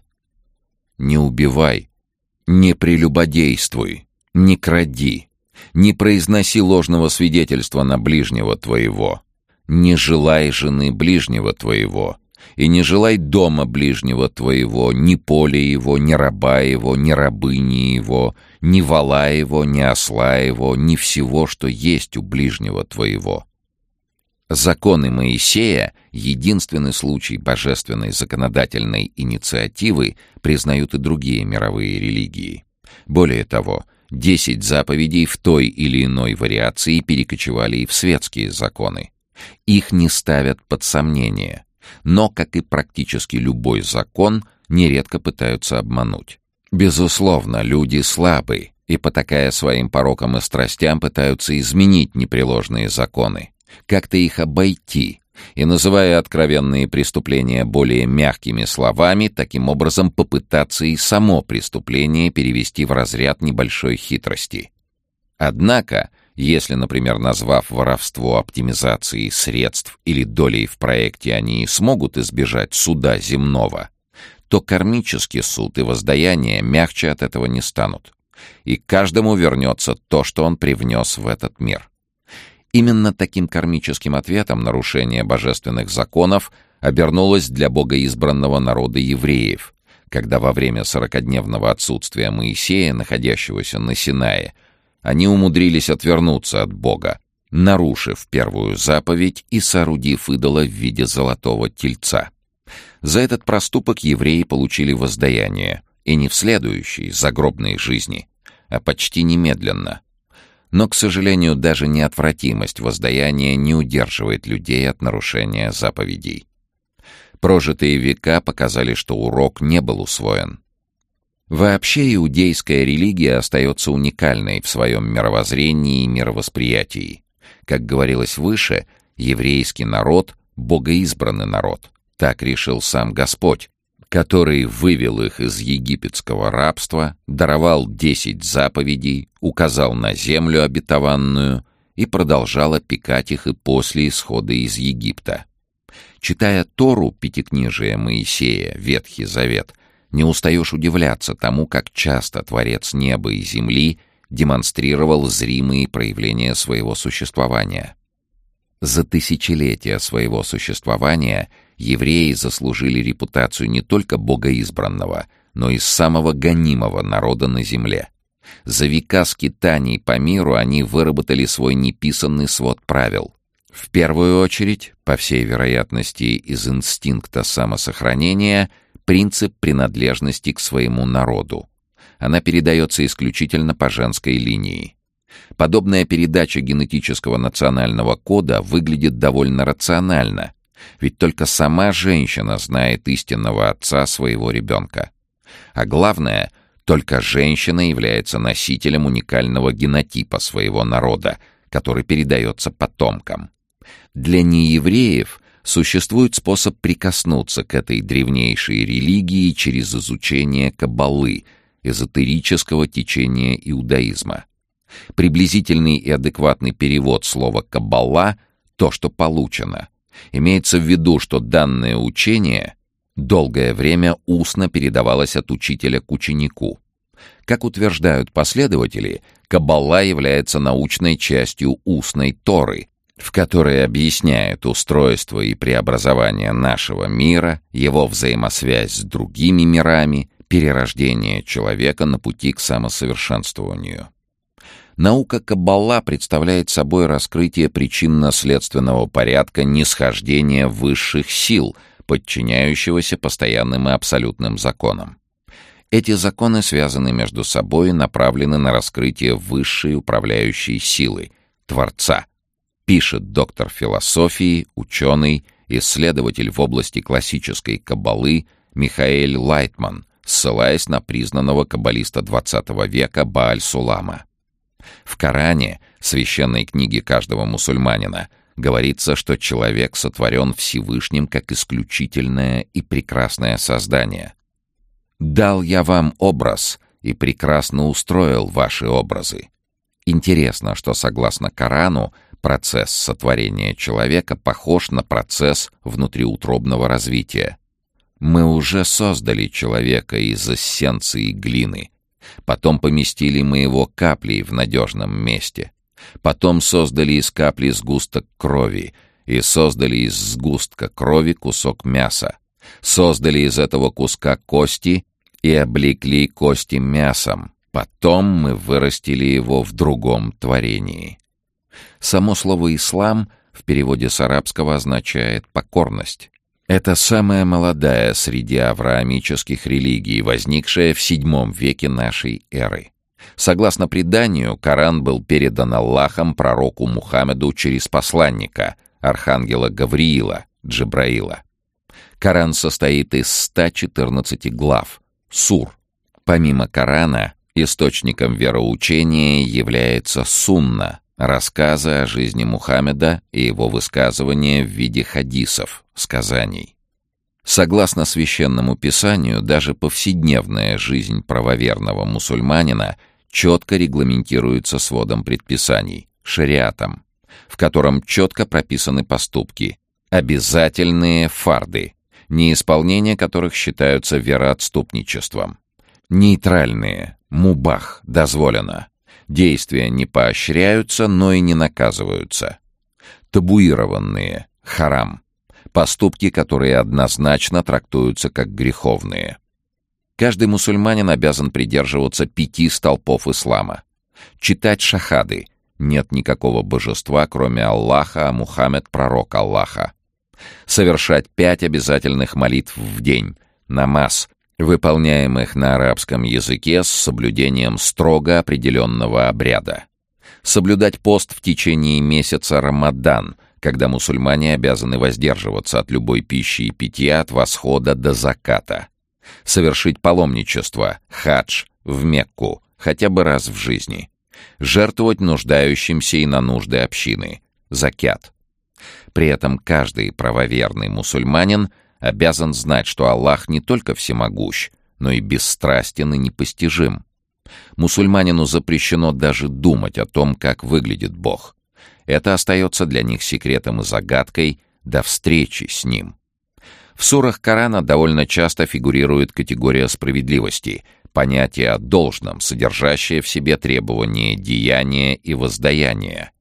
Не убивай, не прелюбодействуй, не кради, не произноси ложного свидетельства на ближнего твоего, не желай жены ближнего твоего, и не желай дома ближнего твоего, ни поля его, ни раба его, ни рабыни его, ни вола его, ни осла его, ни всего, что есть у ближнего твоего». Законы Моисея, единственный случай божественной законодательной инициативы, признают и другие мировые религии. Более того, 10 заповедей в той или иной вариации перекочевали и в светские законы. Их не ставят под сомнение, но, как и практически любой закон, нередко пытаются обмануть. Безусловно, люди слабы и, потакая своим порокам и страстям, пытаются изменить непреложные законы. как-то их обойти, и, называя откровенные преступления более мягкими словами, таким образом попытаться и само преступление перевести в разряд небольшой хитрости. Однако, если, например, назвав воровство оптимизацией средств или долей в проекте, они смогут избежать суда земного, то кармический суд и воздаяние мягче от этого не станут, и каждому вернется то, что он привнес в этот мир. Именно таким кармическим ответом нарушение божественных законов обернулось для богоизбранного народа евреев, когда во время 40-дневного отсутствия Моисея, находящегося на Синае, они умудрились отвернуться от Бога, нарушив первую заповедь и соорудив идола в виде золотого тельца. За этот проступок евреи получили воздаяние, и не в следующей, загробной жизни, а почти немедленно. Но, к сожалению, даже неотвратимость воздаяния не удерживает людей от нарушения заповедей. Прожитые века показали, что урок не был усвоен. Вообще иудейская религия остается уникальной в своем мировоззрении и мировосприятии. Как говорилось выше, еврейский народ — богоизбранный народ. Так решил сам Господь, который вывел их из египетского рабства, даровал 10 заповедей, указал на землю обетованную и продолжал опекать их и после исхода из Египта. Читая Тору, пятикнижие Моисея, Ветхий Завет, не устаешь удивляться тому, как часто Творец неба и земли демонстрировал зримые проявления своего существования. За тысячелетия своего существования евреи заслужили репутацию не только богоизбранного, но и самого гонимого народа на земле. За века скитаний по миру они выработали свой неписанный свод правил. В первую очередь, по всей вероятности, из инстинкта самосохранения, принцип принадлежности к своему народу. Она передается исключительно по женской линии. Подобная передача генетического национального кода выглядит довольно рационально, ведь только сама женщина знает истинного отца своего ребенка. А главное, только женщина является носителем уникального генотипа своего народа, который передается потомкам. Для неевреев существует способ прикоснуться к этой древнейшей религии через изучение каббалы, эзотерического течения иудаизма. Приблизительный и адекватный перевод слова «каббала» — то, что получено. Имеется в виду, что данное учение долгое время устно передавалось от учителя к ученику. Как утверждают последователи, каббала является научной частью устной Торы, в которой объясняет устройство и преобразование нашего мира, его взаимосвязь с другими мирами, перерождение человека на пути к самосовершенствованию. Наука каббала представляет собой раскрытие причинно-следственного порядка нисхождения высших сил, подчиняющегося постоянным и абсолютным законам. Эти законы связаны между собой и направлены на раскрытие высшей управляющей силы — Творца, пишет доктор философии, ученый, исследователь в области классической каббалы Михаэль Лайтман, ссылаясь на признанного каббалиста XX века Бааль-Сулама. В Коране, священной книге каждого мусульманина, говорится, что человек сотворен Всевышним как исключительное и прекрасное создание. «Дал я вам образ и прекрасно устроил ваши образы». Интересно, что, согласно Корану, процесс сотворения человека похож на процесс внутриутробного развития. «Мы уже создали человека из эссенции глины. Потом поместили мы его каплей в надежном месте. Потом создали из капли сгусток крови и создали из сгустка крови кусок мяса. Создали из этого куска кости и облекли кости мясом. Потом мы вырастили его в другом творении». Само слово «ислам» в переводе с арабского означает «покорность». Это самая молодая среди авраамических религий, возникшая в VII веке нашей эры. Согласно преданию, Коран был передан Аллахом пророку Мухаммеду через посланника, архангела Гавриила, Джибраила. Коран состоит из 114 глав, сур. Помимо Корана, источником вероучения является сунна, рассказы о жизни Мухаммеда и его высказывания в виде хадисов, сказаний. Согласно Священному Писанию, даже повседневная жизнь правоверного мусульманина четко регламентируется сводом предписаний, шариатом, в котором четко прописаны поступки, обязательные фарды, неисполнение которых считаются вероотступничеством, нейтральные, мубах, дозволено, действия не поощряются, но и не наказываются, табуированные, харам, поступки, которые однозначно трактуются как греховные. Каждый мусульманин обязан придерживаться 5 столпов ислама. Читать шахады. Нет никакого божества, кроме Аллаха, а Мухаммед — пророк Аллаха. Совершать 5 обязательных молитв в день. Намаз, выполняемых на арабском языке с соблюдением строго определенного обряда. Соблюдать пост в течение месяца Рамадан, когда мусульмане обязаны воздерживаться от любой пищи и питья от восхода до заката. Совершить паломничество, хадж, в Мекку, хотя бы раз в жизни. Жертвовать нуждающимся и на нужды общины, закят. При этом каждый правоверный мусульманин обязан знать, что Аллах не только всемогущ, но и бесстрастен и непостижим. Мусульманину запрещено даже думать о том, как выглядит Бог. Это остается для них секретом и загадкой до встречи с Ним. В сурах Корана довольно часто фигурирует категория справедливости, понятие о должном, содержащее в себе требования деяния и воздаяния.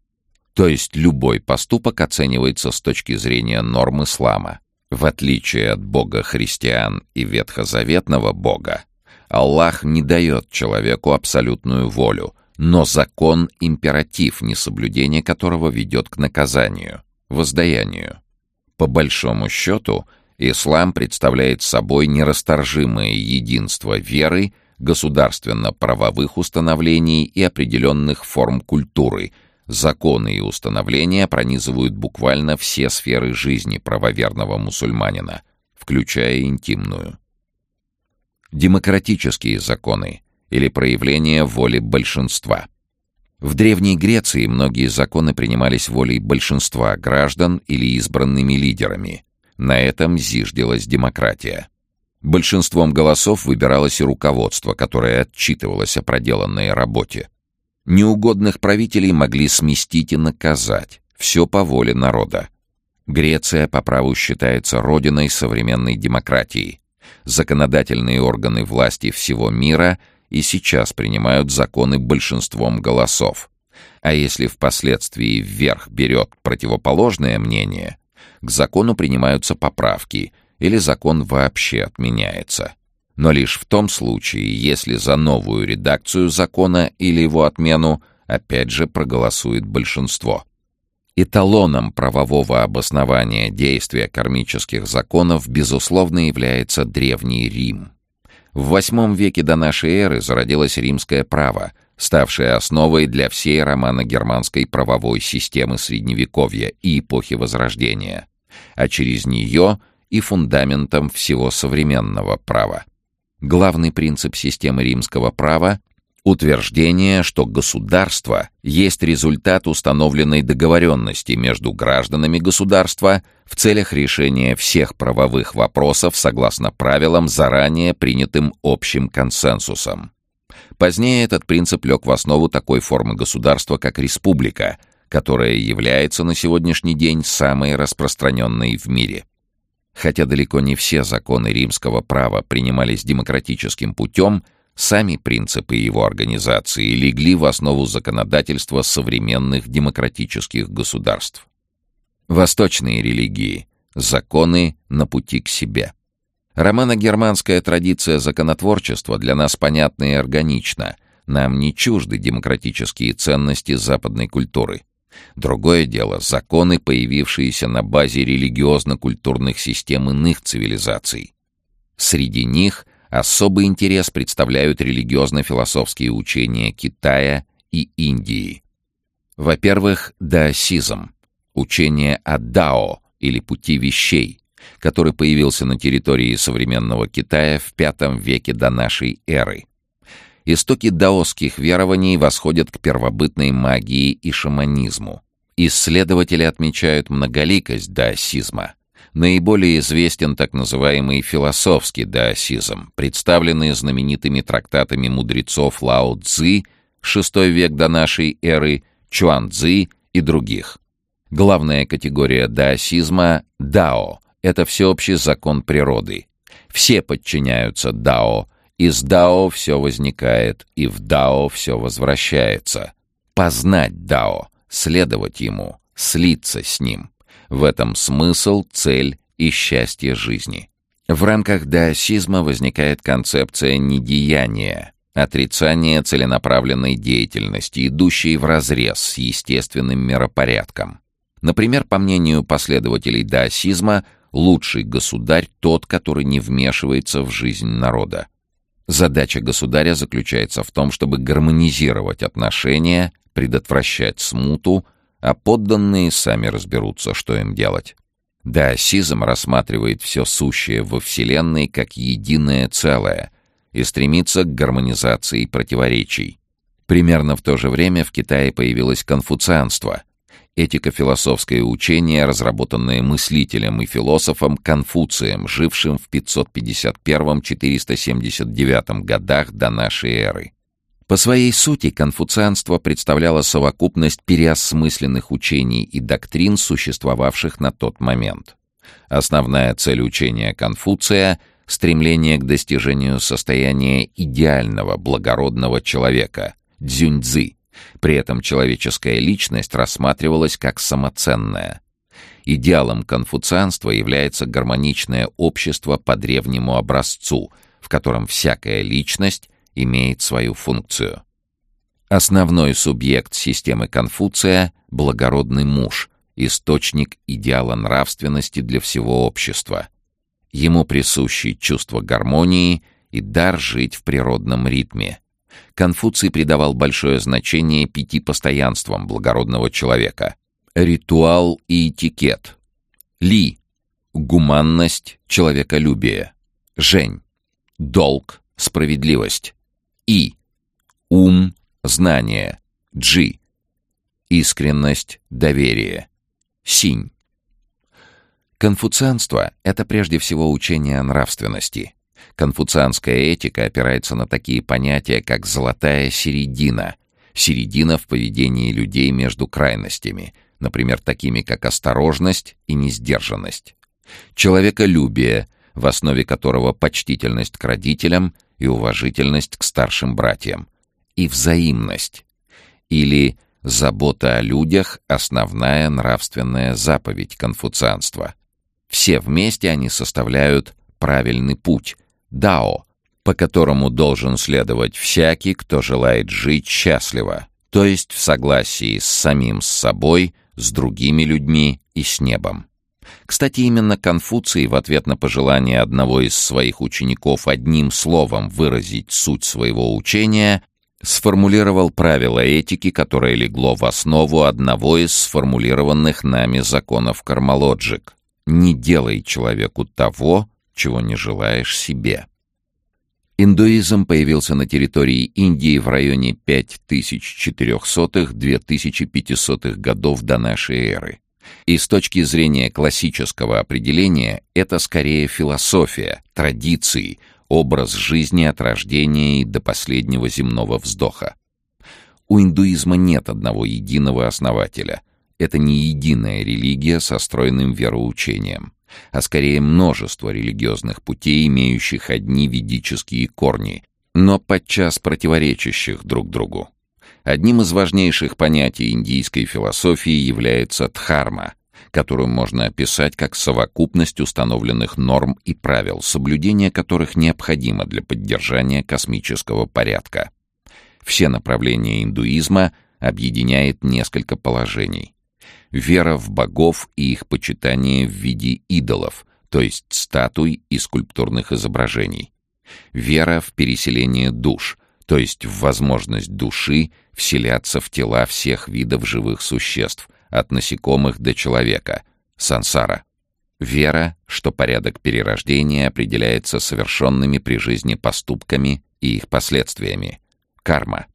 То есть любой поступок оценивается с точки зрения норм ислама. В отличие от Бога христиан и ветхозаветного Бога, Аллах не дает человеку абсолютную волю, но закон — императив, несоблюдение которого ведет к наказанию, воздаянию. По большому счету, ислам представляет собой нерасторжимое единство веры, государственно-правовых установлений и определенных форм культуры. Законы и установления пронизывают буквально все сферы жизни правоверного мусульманина, включая интимную. Демократические законы или проявление воли большинства. В Древней Греции многие законы принимались волей большинства граждан или избранными лидерами. На этом зиждилась демократия. Большинством голосов выбиралось и руководство, которое отчитывалось о проделанной работе. Неугодных правителей могли сместить и наказать. Все по воле народа. Греция по праву считается родиной современной демократии. Законодательные органы власти всего мира и сейчас принимают законы большинством голосов. А если впоследствии вверх берет противоположное мнение, к закону принимаются поправки или закон вообще отменяется. Но лишь в том случае, если за новую редакцию закона или его отмену опять же проголосует большинство. Эталоном правового обоснования действия кармических законов, безусловно, является Древний Рим. В VIII веке до нашей эры зародилось римское право, ставшее основой для всей романо-германской правовой системы Средневековья и эпохи Возрождения, а через нее и фундаментом всего современного права. Главный принцип системы римского права — утверждение, что государство есть результат установленной договоренности между гражданами государства в целях решения всех правовых вопросов согласно правилам, заранее принятым общим консенсусом. Позднее этот принцип лег в основу такой формы государства, как республика, которая является на сегодняшний день самой распространенной в мире. Хотя далеко не все законы римского права принимались демократическим путем, сами принципы его организации легли в основу законодательства современных демократических государств. Восточные религии — законы на пути к себе. Романо-германская традиция законотворчества для нас понятна и органична, нам не чужды демократические ценности западной культуры. Другое дело — законы, появившиеся на базе религиозно-культурных систем иных цивилизаций. Среди них особый интерес представляют религиозно-философские учения Китая и Индии. Во-первых, даосизм — учение о Дао или пути вещей, который появился на территории современного Китая в V веке до нашей эры. Истоки даосских верований восходят к первобытной магии и шаманизму. Исследователи отмечают многоликость даосизма. Наиболее известен так называемый философский даосизм, представленный знаменитыми трактатами мудрецов Лао Цзы, VI век до нашей эры, Чуан Цзы и других. Главная категория даосизма — дао — это всеобщий закон природы. Все подчиняются дао, из дао все возникает, и в дао все возвращается. Познать дао, следовать ему, слиться с ним — в этом смысл, цель и счастье жизни. В рамках даосизма возникает концепция недеяния, отрицание целенаправленной деятельности, идущей вразрез с естественным миропорядком. Например, по мнению последователей даосизма, лучший государь тот, который не вмешивается в жизнь народа. Задача государя заключается в том, чтобы гармонизировать отношения, предотвращать смуту, а подданные сами разберутся, что им делать. Даосизм рассматривает все сущее во Вселенной как единое целое и стремится к гармонизации противоречий. Примерно в то же время в Китае появилось конфуцианство — этико-философское учение, разработанное мыслителем и философом Конфуцием, жившим в 551-479 годах до нашей эры. По своей сути конфуцианство представляло совокупность переосмысленных учений и доктрин, существовавших на тот момент. Основная цель учения Конфуция — стремление к достижению состояния идеального, благородного человека — дзюньцзы. При этом человеческая личность рассматривалась как самоценная. Идеалом конфуцианства является гармоничное общество по древнему образцу, в котором всякая личность имеет свою функцию. Основной субъект системы Конфуция — благородный муж, источник идеала нравственности для всего общества. Ему присущи чувство гармонии и дар жить в природном ритме. Конфуций придавал большое значение 5 постоянствам благородного человека: ритуал и этикет, ли — гуманность, человеколюбие, жень — долг, справедливость, и — ум, знание, джи — искренность, доверие, синь. Конфуцианство — это прежде всего учение о нравственности. Конфуцианская этика опирается на такие понятия, как «золотая середина», середина в поведении людей между крайностями, например, такими как осторожность и несдержанность, человеколюбие, в основе которого почтительность к родителям и уважительность к старшим братьям, и взаимность, или забота о людях — основная нравственная заповедь конфуцианства. Все вместе они составляют правильный путь — дао, по которому должен следовать всякий, кто желает жить счастливо, то есть в согласии с самим собой, с другими людьми и с небом. Кстати, именно Конфуций в ответ на пожелание одного из своих учеников одним словом выразить суть своего учения сформулировал правило этики, которое легло в основу одного из сформулированных нами законов кармалоджик: «Не делай человеку того, чего не желаешь себе». Индуизм появился на территории Индии в районе 5400-2500 годов до нашей эры. И с точки зрения классического определения это скорее философия, традиции, образ жизни от рождения и до последнего земного вздоха. У индуизма нет одного единого основателя. Это не единая религия со стройным вероучением, а скорее множество религиозных путей, имеющих одни ведические корни, но подчас противоречащих друг другу. Одним из важнейших понятий индийской философии является дхарма, которую можно описать как совокупность установленных норм и правил, соблюдение которых необходимо для поддержания космического порядка. Все направления индуизма объединяет несколько положений. Вера в богов и их почитание в виде идолов, то есть статуй и скульптурных изображений. Вера в переселение душ, то есть в возможность души вселяться в тела всех видов живых существ, от насекомых до человека, сансара. Вера, что порядок перерождения определяется совершенными при жизни поступками и их последствиями, Карма.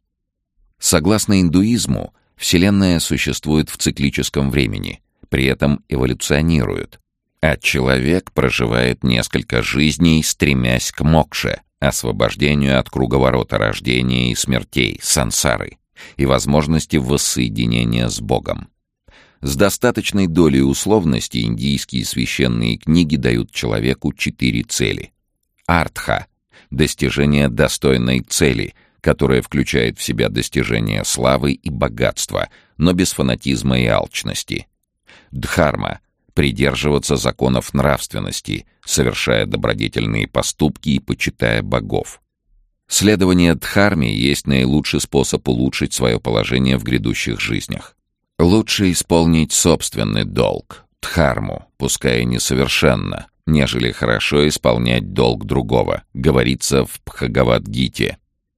Согласно индуизму, Вселенная существует в циклическом времени, при этом эволюционирует, а человек проживает несколько жизней, стремясь к мокше, освобождению от круговорота рождения и смертей, сансары, и возможности воссоединения с Богом. С достаточной долей условности индийские священные книги дают человеку 4 цели. Артха — достижение достойной цели, которая включает в себя достижение славы и богатства, но без фанатизма и алчности. Дхарма — придерживаться законов нравственности, совершая добродетельные поступки и почитая богов. Следование дхарме есть наилучший способ улучшить свое положение в грядущих жизнях. Лучше исполнить собственный долг, дхарму, пускай и несовершенно, нежели хорошо исполнять долг другого, говорится в Бхагавад-гите.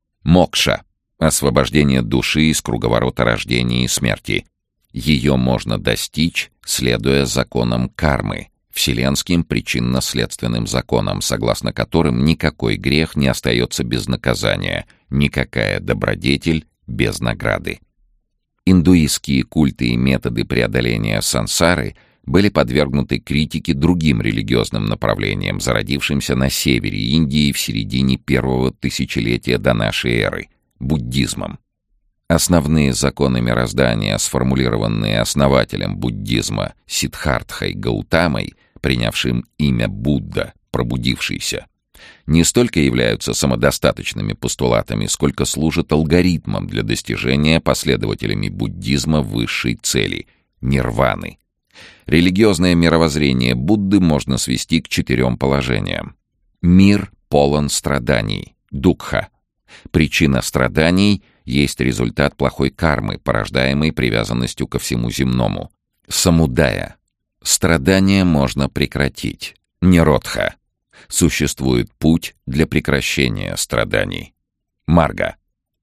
Мокша — освобождение души из круговорота рождения и смерти. Ее можно достичь, следуя законам кармы, вселенским причинно-следственным законам, согласно которым никакой грех не остается без наказания, никакая добродетель без награды. Индуистские культы и методы преодоления сансары были подвергнуты критике другим религиозным направлениям, зародившимся на севере Индии в середине первого тысячелетия до нашей эры — буддизмом. Основные законы мироздания, сформулированные основателем буддизма Сиддхартхой Гаутамой, принявшим имя Будда, пробудившийся, не столько являются самодостаточными постулатами, сколько служат алгоритмом для достижения последователями буддизма высшей цели — нирваны. Религиозное мировоззрение Будды можно свести к 4 положениям. Мир полон страданий — дукха. Причина страданий есть результат плохой кармы, порождаемой привязанностью ко всему земному. Самудая. Страдания можно прекратить. Ниродха. Существует путь для прекращения страданий. Марга.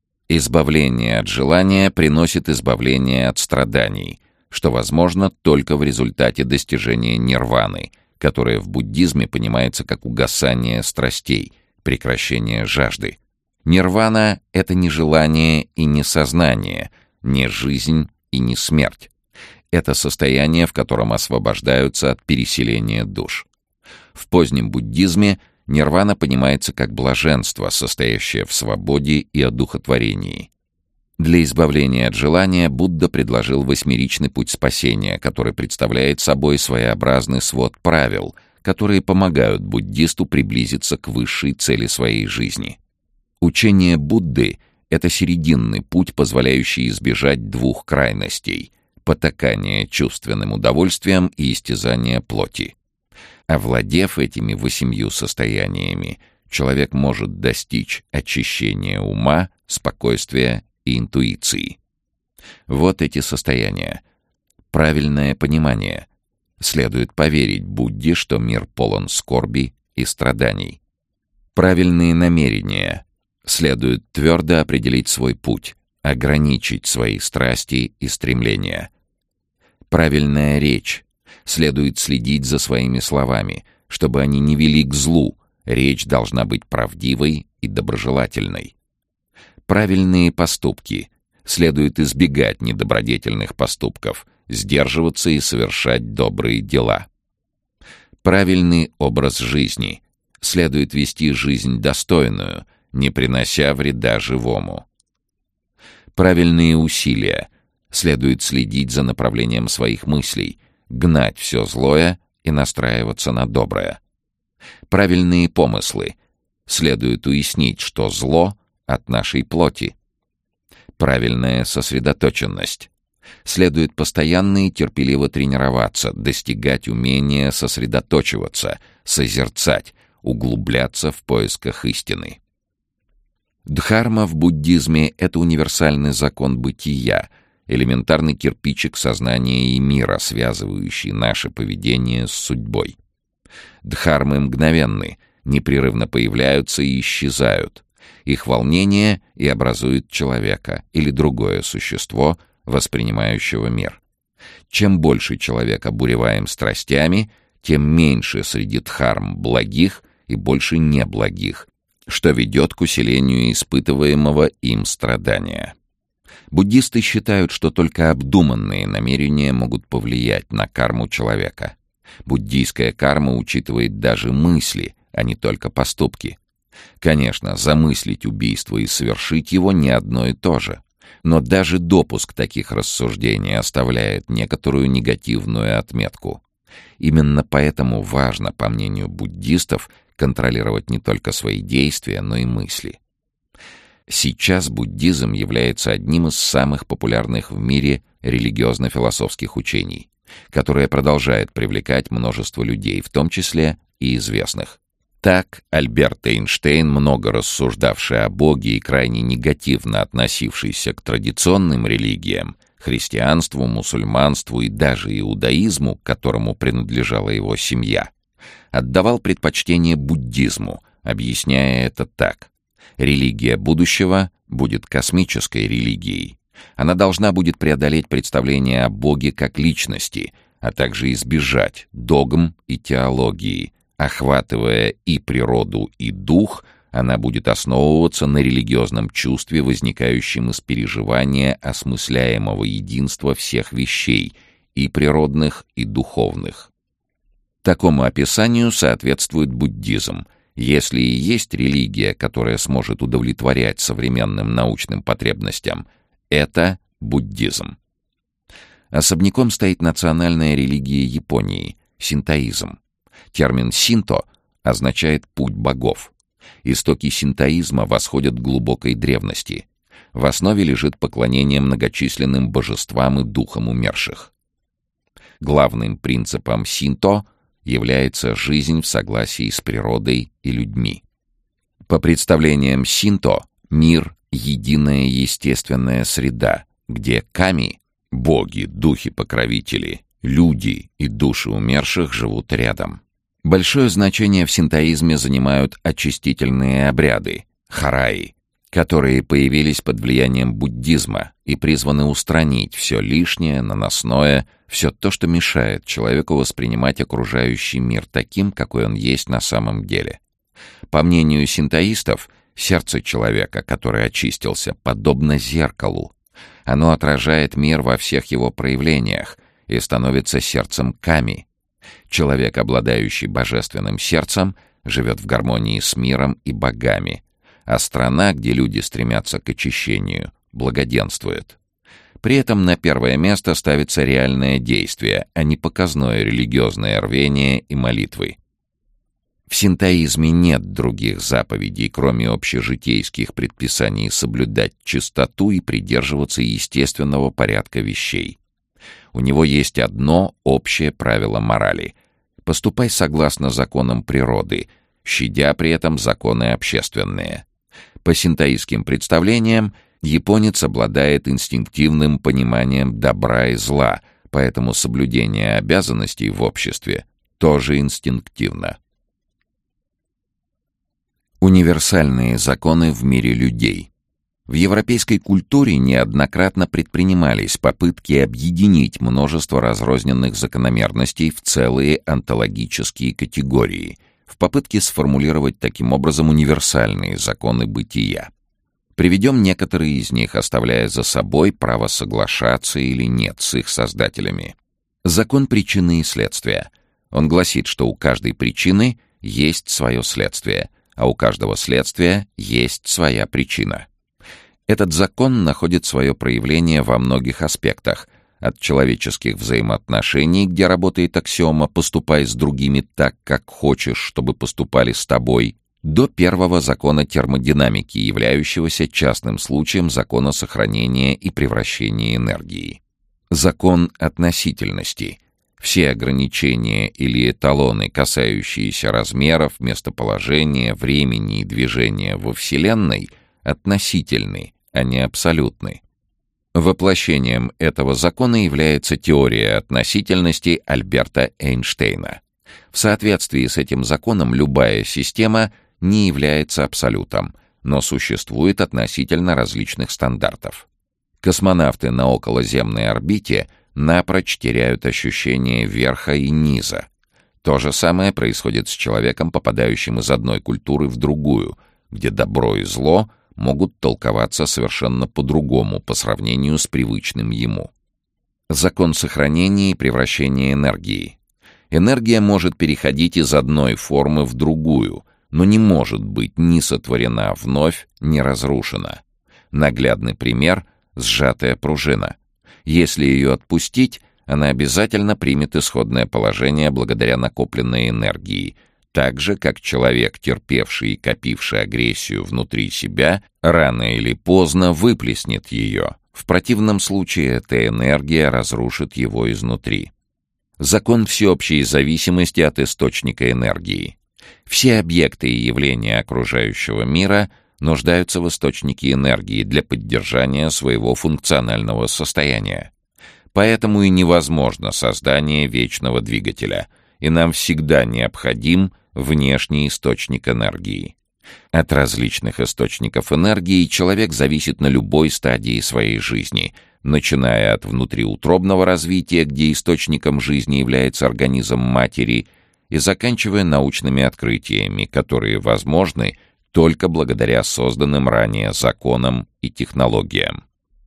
Избавление от желания приносит избавление от страданий, что возможно только в результате достижения нирваны, которое в буддизме понимается как угасание страстей, прекращение жажды. Нирвана — это не желание и не сознание, не жизнь и не смерть. Это состояние, в котором освобождаются от переселения душ. В позднем буддизме нирвана понимается как блаженство, состоящее в свободе и одухотворении. Для избавления от желания Будда предложил 8-ричный путь спасения, который представляет собой своеобразный свод правил, которые помогают буддисту приблизиться к высшей цели своей жизни. Учение Будды — это серединный путь, позволяющий избежать 2 крайностей — потакания чувственным удовольствием и истязания плоти. Овладев этими 8 состояниями, человек может достичь очищения ума, спокойствия и интуиции. Вот эти состояния. Правильное понимание. Следует поверить Будде, что мир полон скорби и страданий. Правильные намерения. Следует твердо определить свой путь, ограничить свои страсти и стремления. Правильная речь. Следует следить за своими словами, чтобы они не вели к злу. Речь должна быть правдивой и доброжелательной. Правильные поступки. Следует избегать недобродетельных поступков, сдерживаться и совершать добрые дела. Правильный образ жизни. Следует вести жизнь достойную, не принося вреда живому. Правильные усилия. Следует следить за направлением своих мыслей, гнать все злое и настраиваться на доброе. Правильные помыслы. Следует уяснить, что зло от нашей плоти. Правильная сосредоточенность. Следует постоянно и терпеливо тренироваться, достигать умения сосредоточиваться, созерцать, углубляться в поисках истины. Дхарма в буддизме — это универсальный закон бытия, элементарный кирпичик сознания и мира, связывающий наше поведение с судьбой. Дхармы мгновенны, непрерывно появляются и исчезают. Их волнение и образует человека или другое существо, воспринимающего мир. Чем больше человек обуреваем страстями, тем меньше среди дхарм благих и больше неблагих, что ведет к усилению испытываемого им страдания. Буддисты считают, что только обдуманные намерения могут повлиять на карму человека. Буддийская карма учитывает даже мысли, а не только поступки. Конечно, замыслить убийство и совершить его не одно и то же. Но даже допуск таких рассуждений оставляет некоторую негативную отметку. Именно поэтому важно, по мнению буддистов, контролировать не только свои действия, но и мысли. Сейчас буддизм является одним из самых популярных в мире религиозно-философских учений, которое продолжает привлекать множество людей, в том числе и известных. Так, Альберт Эйнштейн, много рассуждавший о Боге и крайне негативно относившийся к традиционным религиям, христианству, мусульманству и даже иудаизму, к которому принадлежала его семья, отдавал предпочтение буддизму, объясняя это так. Религия будущего будет космической религией. Она должна будет преодолеть представление о Боге как личности, а также избежать догм и теологии. Охватывая и природу, и дух, она будет основываться на религиозном чувстве, возникающем из переживания осмысляемого единства всех вещей, и природных, и духовных. Такому описанию соответствует буддизм. Если и есть религия, которая сможет удовлетворять современным научным потребностям, это буддизм. Особняком стоит национальная религия Японии — синтоизм. Термин «синто» означает «путь богов». Истоки синтоизма восходят к глубокой древности. В основе лежит поклонение многочисленным божествам и духам умерших. Главным принципом синто является жизнь в согласии с природой и людьми. По представлениям синто, мир — единая естественная среда, где ками — боги, духи-покровители, люди и души умерших живут рядом. Большое значение в синтоизме занимают очистительные обряды — хараи, которые появились под влиянием буддизма и призваны устранить все лишнее, наносное, все то, что мешает человеку воспринимать окружающий мир таким, какой он есть на самом деле. По мнению синтоистов, сердце человека, который очистился, подобно зеркалу. Оно отражает мир во всех его проявлениях и становится сердцем ками. Человек, обладающий божественным сердцем, живет в гармонии с миром и богами, а страна, где люди стремятся к очищению, благоденствует. При этом на первое место ставится реальное действие, а не показное религиозное рвение и молитвы. В синтоизме нет других заповедей, кроме общежитейских предписаний соблюдать чистоту и придерживаться естественного порядка вещей. У него есть одно общее правило морали — поступай согласно законам природы, щадя при этом законы общественные. По синтоистским представлениям, японец обладает инстинктивным пониманием добра и зла, поэтому соблюдение обязанностей в обществе тоже инстинктивно. Универсальные законы в мире людей. В европейской культуре неоднократно предпринимались попытки объединить множество разрозненных закономерностей в целые онтологические категории, в попытке сформулировать таким образом универсальные законы бытия. Приведем некоторые из них, оставляя за собой право соглашаться или нет с их создателями. Закон причины и следствия. Он гласит, что у каждой причины есть свое следствие, а у каждого следствия есть своя причина. Этот закон находит свое проявление во многих аспектах, от человеческих взаимоотношений, где работает аксиома «поступай с другими так, как хочешь, чтобы поступали с тобой», до первого закона термодинамики, являющегося частным случаем закона сохранения и превращения энергии. Закон относительности. Все ограничения или эталоны, касающиеся размеров, местоположения, времени и движения во Вселенной, относительны, а не абсолютны. Воплощением этого закона является теория относительности Альберта Эйнштейна. В соответствии с этим законом любая система не является абсолютом, но существует относительно различных стандартов. Космонавты на околоземной орбите напрочь теряют ощущение верха и низа. То же самое происходит с человеком, попадающим из одной культуры в другую. где добро и зло могут толковаться совершенно по-другому по сравнению с привычным ему. Закон сохранения и превращения энергии. Энергия может переходить из одной формы в другую, но не может быть ни сотворена вновь, ни разрушена. Наглядный пример — сжатая пружина. Если ее отпустить, она обязательно примет исходное положение благодаря накопленной энергии, так же, как человек, терпевший и копивший агрессию внутри себя, рано или поздно выплеснет ее. В противном случае эта энергия разрушит его изнутри. Закон всеобщей зависимости от источника энергии. Все объекты и явления окружающего мира нуждаются в источнике энергии для поддержания своего функционального состояния. Поэтому и невозможно создание вечного двигателя, и нам всегда необходим внешний источник энергии. От различных источников энергии человек зависит на любой стадии своей жизни, начиная от внутриутробного развития, где источником жизни является организм матери, и заканчивая научными открытиями, которые возможны только благодаря созданным ранее законам и технологиям.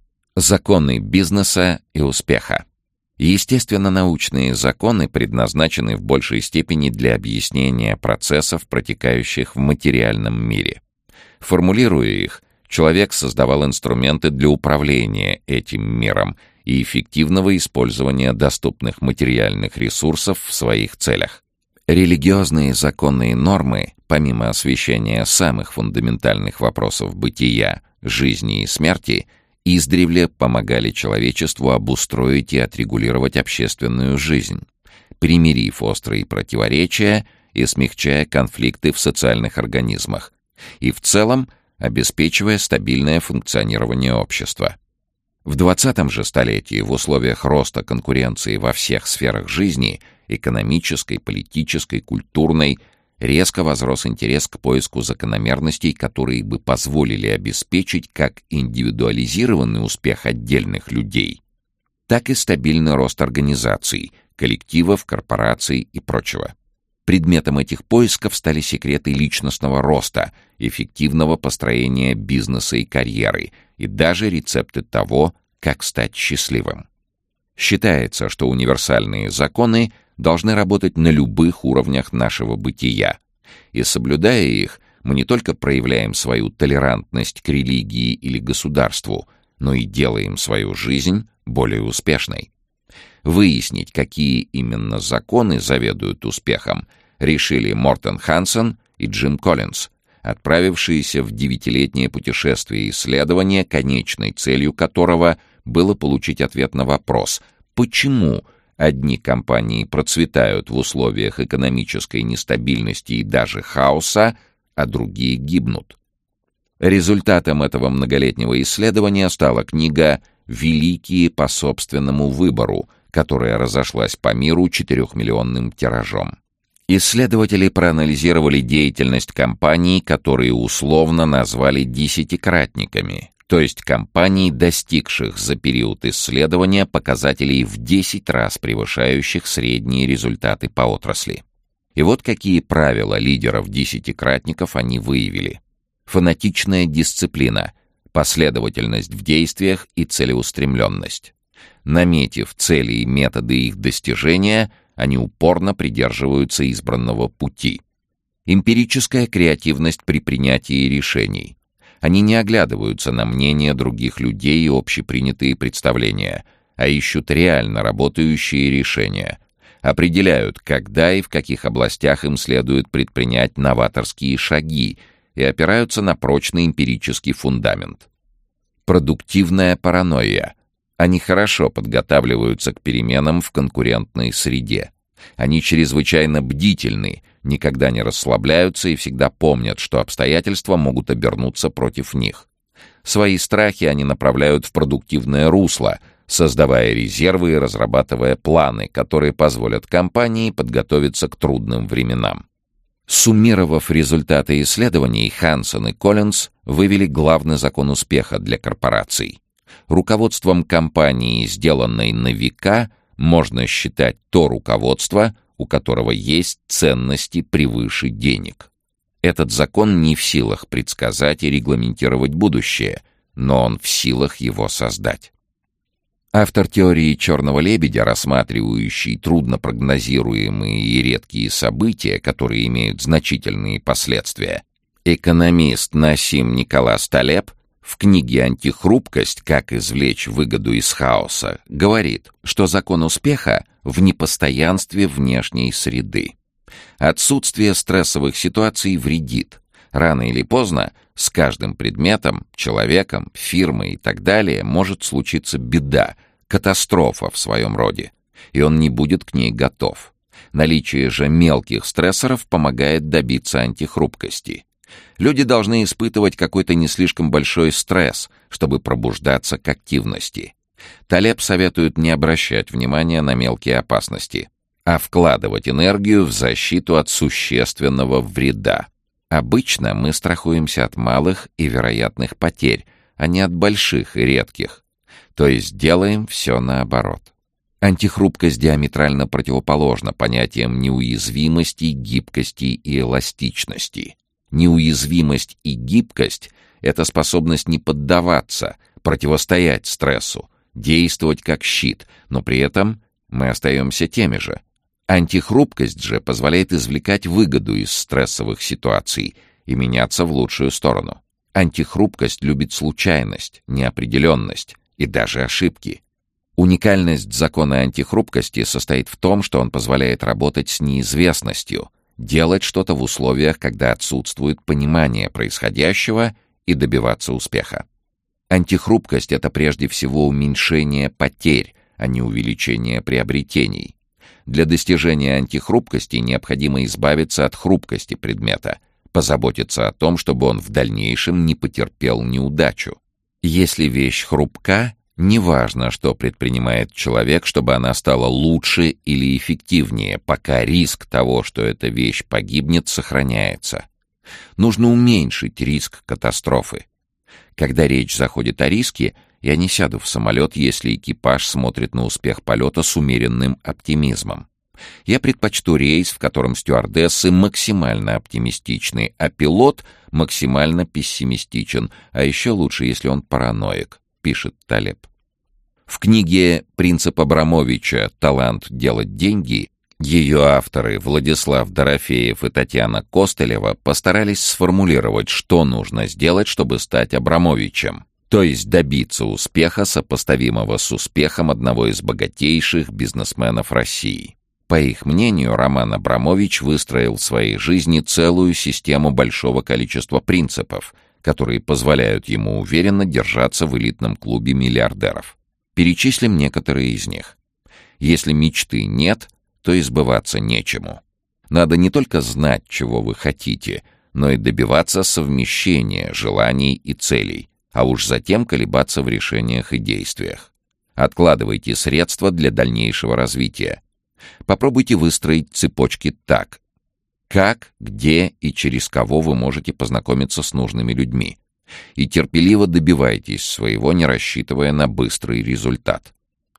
Законы бизнеса и успеха. Естественно-научные законы предназначены в большей степени для объяснения процессов, протекающих в материальном мире. Формулируя их, человек создавал инструменты для управления этим миром и эффективного использования доступных материальных ресурсов в своих целях. Религиозные законы и нормы, помимо освещения самых фундаментальных вопросов бытия, жизни и смерти, издревле помогали человечеству обустроить и отрегулировать общественную жизнь, примирив острые противоречия и смягчая конфликты в социальных организмах, и в целом обеспечивая стабильное функционирование общества. В 20-м же столетии в условиях роста конкуренции во всех сферах жизни — экономической, политической, культурной — резко возрос интерес к поиску закономерностей, которые бы позволили обеспечить как индивидуализированный успех отдельных людей, так и стабильный рост организаций, коллективов, корпораций и прочего. Предметом этих поисков стали секреты личностного роста, эффективного построения бизнеса и карьеры, и даже рецепты того, как стать счастливым. Считается, что универсальные законы должны работать на любых уровнях нашего бытия, и, соблюдая их, мы не только проявляем свою толерантность к религии или государству, но и делаем свою жизнь более успешной. Выяснить, какие именно законы заведуют успехом, решили Мортен Хансен и Джим Коллинз, отправившиеся в 9-летнее путешествие исследования, конечной целью которого было получить ответ на вопрос, почему одни компании процветают в условиях экономической нестабильности и даже хаоса, а другие гибнут. Результатом этого многолетнего исследования стала книга «Великие по собственному выбору», которая разошлась по миру 4-миллионным тиражом. Исследователи проанализировали деятельность компаний, которые условно назвали десятикратниками, то есть компаний, достигших за период исследования показателей в 10 раз превышающих средние результаты по отрасли. И вот какие правила лидеров-десятикратников они выявили. Фанатичная дисциплина, последовательность в действиях и целеустремленность. Наметив цели и методы их достижения, они упорно придерживаются избранного пути. Эмпирическая креативность при принятии решений. Они не оглядываются на мнения других людей и общепринятые представления, а ищут реально работающие решения. Определяют, когда и в каких областях им следует предпринять новаторские шаги и опираются на прочный эмпирический фундамент. Продуктивная паранойя. Они хорошо подготавливаются к переменам в конкурентной среде. Они чрезвычайно бдительны, никогда не расслабляются и всегда помнят, что обстоятельства могут обернуться против них. Свои страхи они направляют в продуктивное русло, создавая резервы и разрабатывая планы, которые позволят компании подготовиться к трудным временам. Суммировав результаты исследований, Хансен и Коллинз вывели главный закон успеха для корпораций. Руководством компании, сделанной на века, можно считать то руководство, у которого есть ценности превыше денег. Этот закон не в силах предсказать и регламентировать будущее, но он в силах его создать. Автор теории «Черного лебедя», рассматривающий труднопрогнозируемые и редкие события, которые имеют значительные последствия, экономист Насим Николас Талеб в книге «Антихрупкость. Как извлечь выгоду из хаоса» говорит, что закон успеха в непостоянстве внешней среды. Отсутствие стрессовых ситуаций вредит. Рано или поздно с каждым предметом, человеком, фирмой и так далее может случиться беда, катастрофа в своем роде, и он не будет к ней готов. Наличие же мелких стрессоров помогает добиться антихрупкости. Люди должны испытывать какой-то не слишком большой стресс, чтобы пробуждаться к активности. Талеб советует не обращать внимания на мелкие опасности, а вкладывать энергию в защиту от существенного вреда. Обычно мы страхуемся от малых и вероятных потерь, а не от больших и редких. То есть делаем все наоборот. Антихрупкость диаметрально противоположна понятиям неуязвимости, гибкости и эластичности. Неуязвимость и гибкость — это способность не поддаваться, противостоять стрессу, действовать как щит, но при этом мы остаемся теми же. Антихрупкость же позволяет извлекать выгоду из стрессовых ситуаций и меняться в лучшую сторону. Антихрупкость любит случайность, неопределенность и даже ошибки. Уникальность закона антихрупкости состоит в том, что он позволяет работать с неизвестностью, делать что-то в условиях, когда отсутствует понимание происходящего, и добиваться успеха. Антихрупкость — это прежде всего уменьшение потерь, а не увеличение приобретений. Для достижения антихрупкости необходимо избавиться от хрупкости предмета, позаботиться о том, чтобы он в дальнейшем не потерпел неудачу. Если вещь хрупка, неважно, что предпринимает человек, чтобы она стала лучше или эффективнее, пока риск того, что эта вещь погибнет, сохраняется. Нужно уменьшить риск катастрофы. Когда речь заходит о риске, я не сяду в самолет, если экипаж смотрит на успех полета с умеренным оптимизмом. Я предпочту рейс, в котором стюардессы максимально оптимистичны, а пилот максимально пессимистичен, а еще лучше, если он параноик, пишет Талеб. В книге «Принцип Абрамовича. Талант делать деньги» ее авторы Владислав Дорофеев и Татьяна Костылева постарались сформулировать, что нужно сделать, чтобы стать Абрамовичем, то есть добиться успеха, сопоставимого с успехом одного из богатейших бизнесменов России. По их мнению, Роман Абрамович выстроил в своей жизни целую систему большого количества принципов, которые позволяют ему уверенно держаться в элитном клубе миллиардеров. Перечислим некоторые из них. Если мечты нет, то и сбываться нечему. Надо не только знать, чего вы хотите, но и добиваться совмещения желаний и целей, а уж затем колебаться в решениях и действиях. Откладывайте средства для дальнейшего развития. Попробуйте выстроить цепочки так. Как, где и через кого вы можете познакомиться с нужными людьми. И терпеливо добивайтесь своего, не рассчитывая на быстрый результат.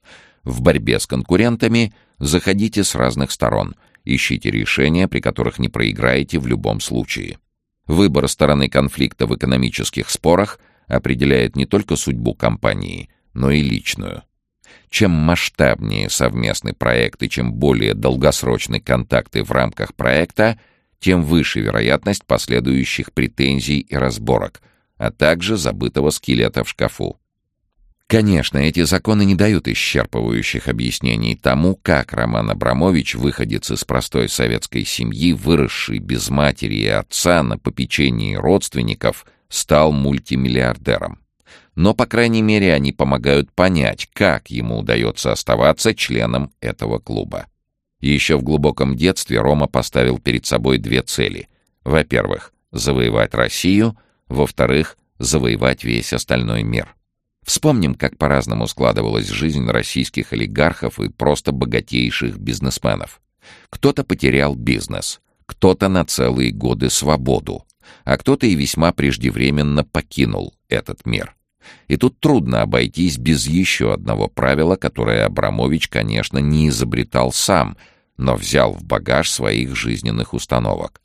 В борьбе с конкурентами заходите с разных сторон, ищите решения, при которых не проиграете в любом случае. Выбор стороны конфликта в экономических спорах определяет не только судьбу компании, но и личную. Чем масштабнее совместный проект и чем более долгосрочны контакты в рамках проекта, тем выше вероятность последующих претензий и разборок, а также забытого скелета в шкафу. Конечно, эти законы не дают исчерпывающих объяснений тому, как Роман Абрамович, выходец из простой советской семьи, выросший без матери и отца на попечении родственников, стал мультимиллиардером. Но, по крайней мере, они помогают понять, как ему удается оставаться членом этого клуба. Еще в глубоком детстве Рома поставил перед собой две цели. Во-первых, завоевать Россию, во-вторых, завоевать весь остальной мир. Вспомним, как по-разному складывалась жизнь российских олигархов и просто богатейших бизнесменов. Кто-то потерял бизнес, кто-то на целые годы свободу, а кто-то и весьма преждевременно покинул этот мир. И тут трудно обойтись без еще одного правила, которое Абрамович, конечно, не изобретал сам, но взял в багаж своих жизненных установок.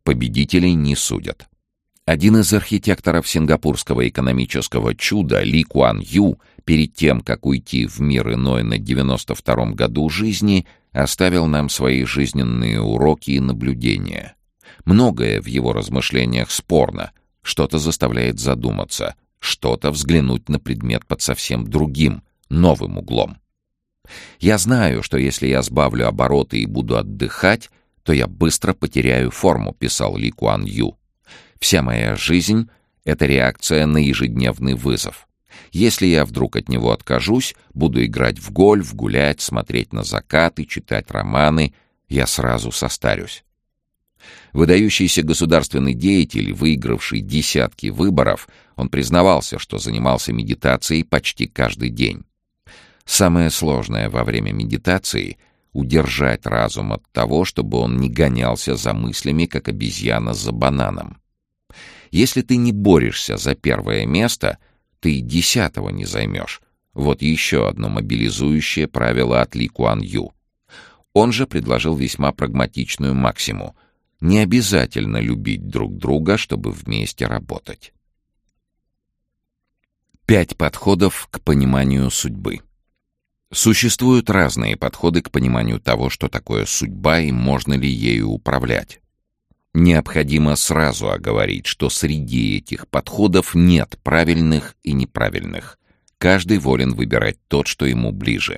Победителей не судят. Один из архитекторов сингапурского экономического чуда, Ли Куан Ю, перед тем, как уйти в мир иной на 92-м году жизни, оставил нам свои жизненные уроки и наблюдения. Многое в его размышлениях спорно, что-то заставляет задуматься, что-то взглянуть на предмет под совсем другим, новым углом. «Я знаю, что если я сбавлю обороты и буду отдыхать, то я быстро потеряю форму», — писал Ли Куан Ю. «Вся моя жизнь — это реакция на ежедневный вызов. Если я вдруг от него откажусь, буду играть в гольф, гулять, смотреть на закаты, читать романы, я сразу состарюсь». Выдающийся государственный деятель, выигравший десятки выборов, он признавался, что занимался медитацией почти каждый день. Самое сложное во время медитации — удержать разум от того, чтобы он не гонялся за мыслями, как обезьяна за бананом. Если ты не борешься за первое место, ты и 10-го не займешь. Вот еще одно мобилизующее правило от Ли Куан Ю. Он же предложил весьма прагматичную максиму: не обязательно любить друг друга, чтобы вместе работать. 5 подходов к пониманию судьбы. Существуют разные подходы к пониманию того, что такое судьба и можно ли ею управлять. Необходимо сразу оговорить, что среди этих подходов нет правильных и неправильных. Каждый волен выбирать тот, что ему ближе.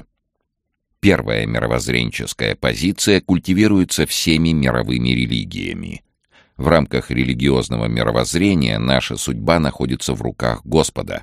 Первая мировоззренческая позиция культивируется всеми мировыми религиями. В рамках религиозного мировоззрения наша судьба находится в руках Господа.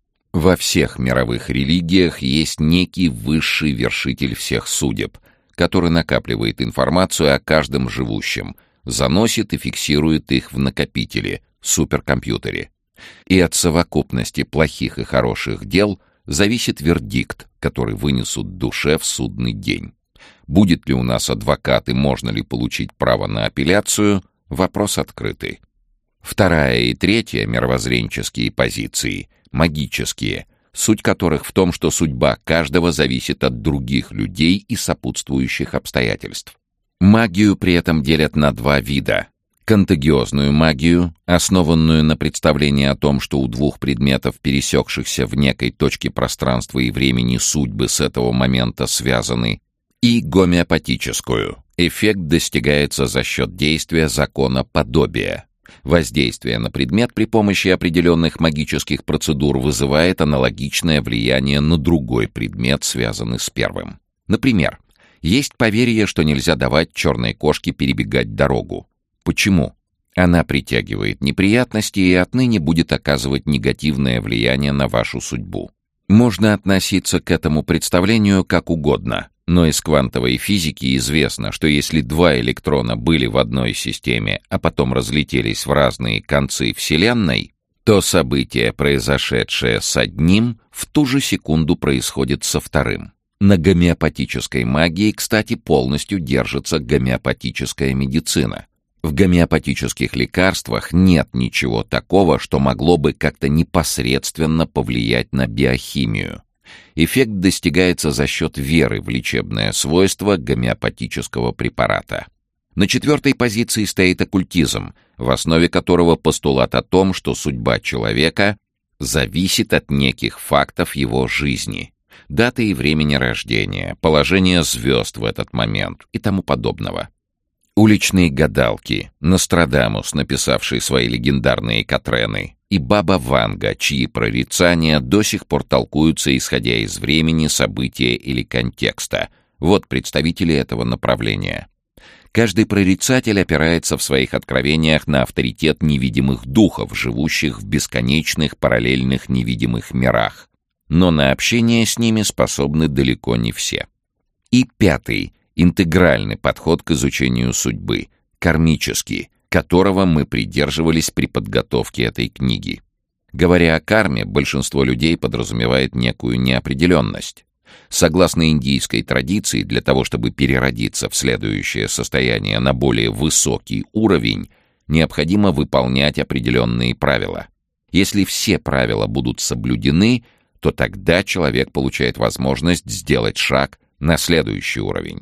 Во всех мировых религиях есть некий высший вершитель всех судеб, который накапливает информацию о каждом живущем, заносит и фиксирует их в накопителе, суперкомпьютере. И от совокупности плохих и хороших дел зависит вердикт, который вынесут душе в судный день. Будет ли у нас адвокат и можно ли получить право на апелляцию — вопрос открытый. Вторая и третья мировоззренческие позиции — магические, суть которых в том, что судьба каждого зависит от других людей и сопутствующих обстоятельств. Магию при этом делят на 2 вида. Контагиозную магию, основанную на представлении о том, что у 2 предметов, пересекшихся в некой точке пространства и времени, судьбы с этого момента связаны, и гомеопатическую. Эффект достигается за счет действия закона подобия. Воздействие на предмет при помощи определенных магических процедур вызывает аналогичное влияние на другой предмет, связанный с первым. Например, есть поверье, что нельзя давать черной кошке перебегать дорогу. Почему? Она притягивает неприятности и отныне будет оказывать негативное влияние на вашу судьбу. Можно относиться к этому представлению как угодно, но из квантовой физики известно, что если 2 электрона были в одной системе, а потом разлетелись в разные концы Вселенной, то событие, произошедшее с одним, в ту же секунду происходит со вторым. На гомеопатической магии, кстати, полностью держится гомеопатическая медицина. В гомеопатических лекарствах нет ничего такого, что могло бы как-то непосредственно повлиять на биохимию. Эффект достигается за счет веры в лечебное свойство гомеопатического препарата. На 4-й позиции стоит оккультизм, в основе которого постулат о том, что судьба человека зависит от неких фактов его жизни, даты и времени рождения, положения звезд в этот момент и тому подобного. Уличные гадалки, Нострадамус, написавший свои легендарные Катрены, и Баба Ванга, чьи прорицания до сих пор толкуются, исходя из времени, события или контекста. Вот представители этого направления. Каждый прорицатель опирается в своих откровениях на авторитет невидимых духов, живущих в бесконечных параллельных невидимых мирах. Но на общение с ними способны далеко не все. И 5-й, интегральный подход к изучению судьбы, кармический, которого мы придерживались при подготовке этой книги. Говоря о карме, большинство людей подразумевает некую неопределенность. Согласно индийской традиции, для того, чтобы переродиться в следующее состояние на более высокий уровень, необходимо выполнять определенные правила. Если все правила будут соблюдены, то тогда человек получает возможность сделать шаг на следующий уровень.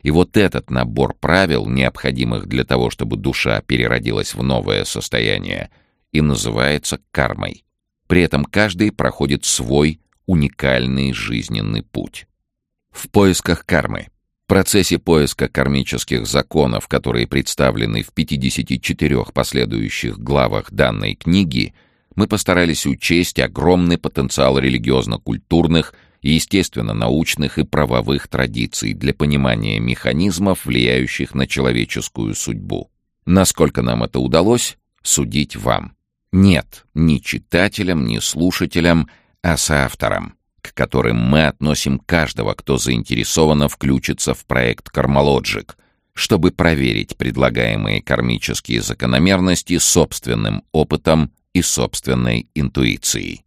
И вот этот набор правил, необходимых для того, чтобы душа переродилась в новое состояние, и называется кармой. При этом каждый проходит свой уникальный жизненный путь. В поисках кармы. В процессе поиска кармических законов, которые представлены в 54 последующих главах данной книги, мы постарались учесть огромный потенциал религиозно-культурных, естественно-научных и правовых традиций для понимания механизмов, влияющих на человеческую судьбу. Насколько нам это удалось, судить вам. Нет, ни читателям, ни слушателям, а соавторам, к которым мы относим каждого, кто заинтересованно включится в проект «Кармалоджик», чтобы проверить предлагаемые кармические закономерности собственным опытом и собственной интуицией.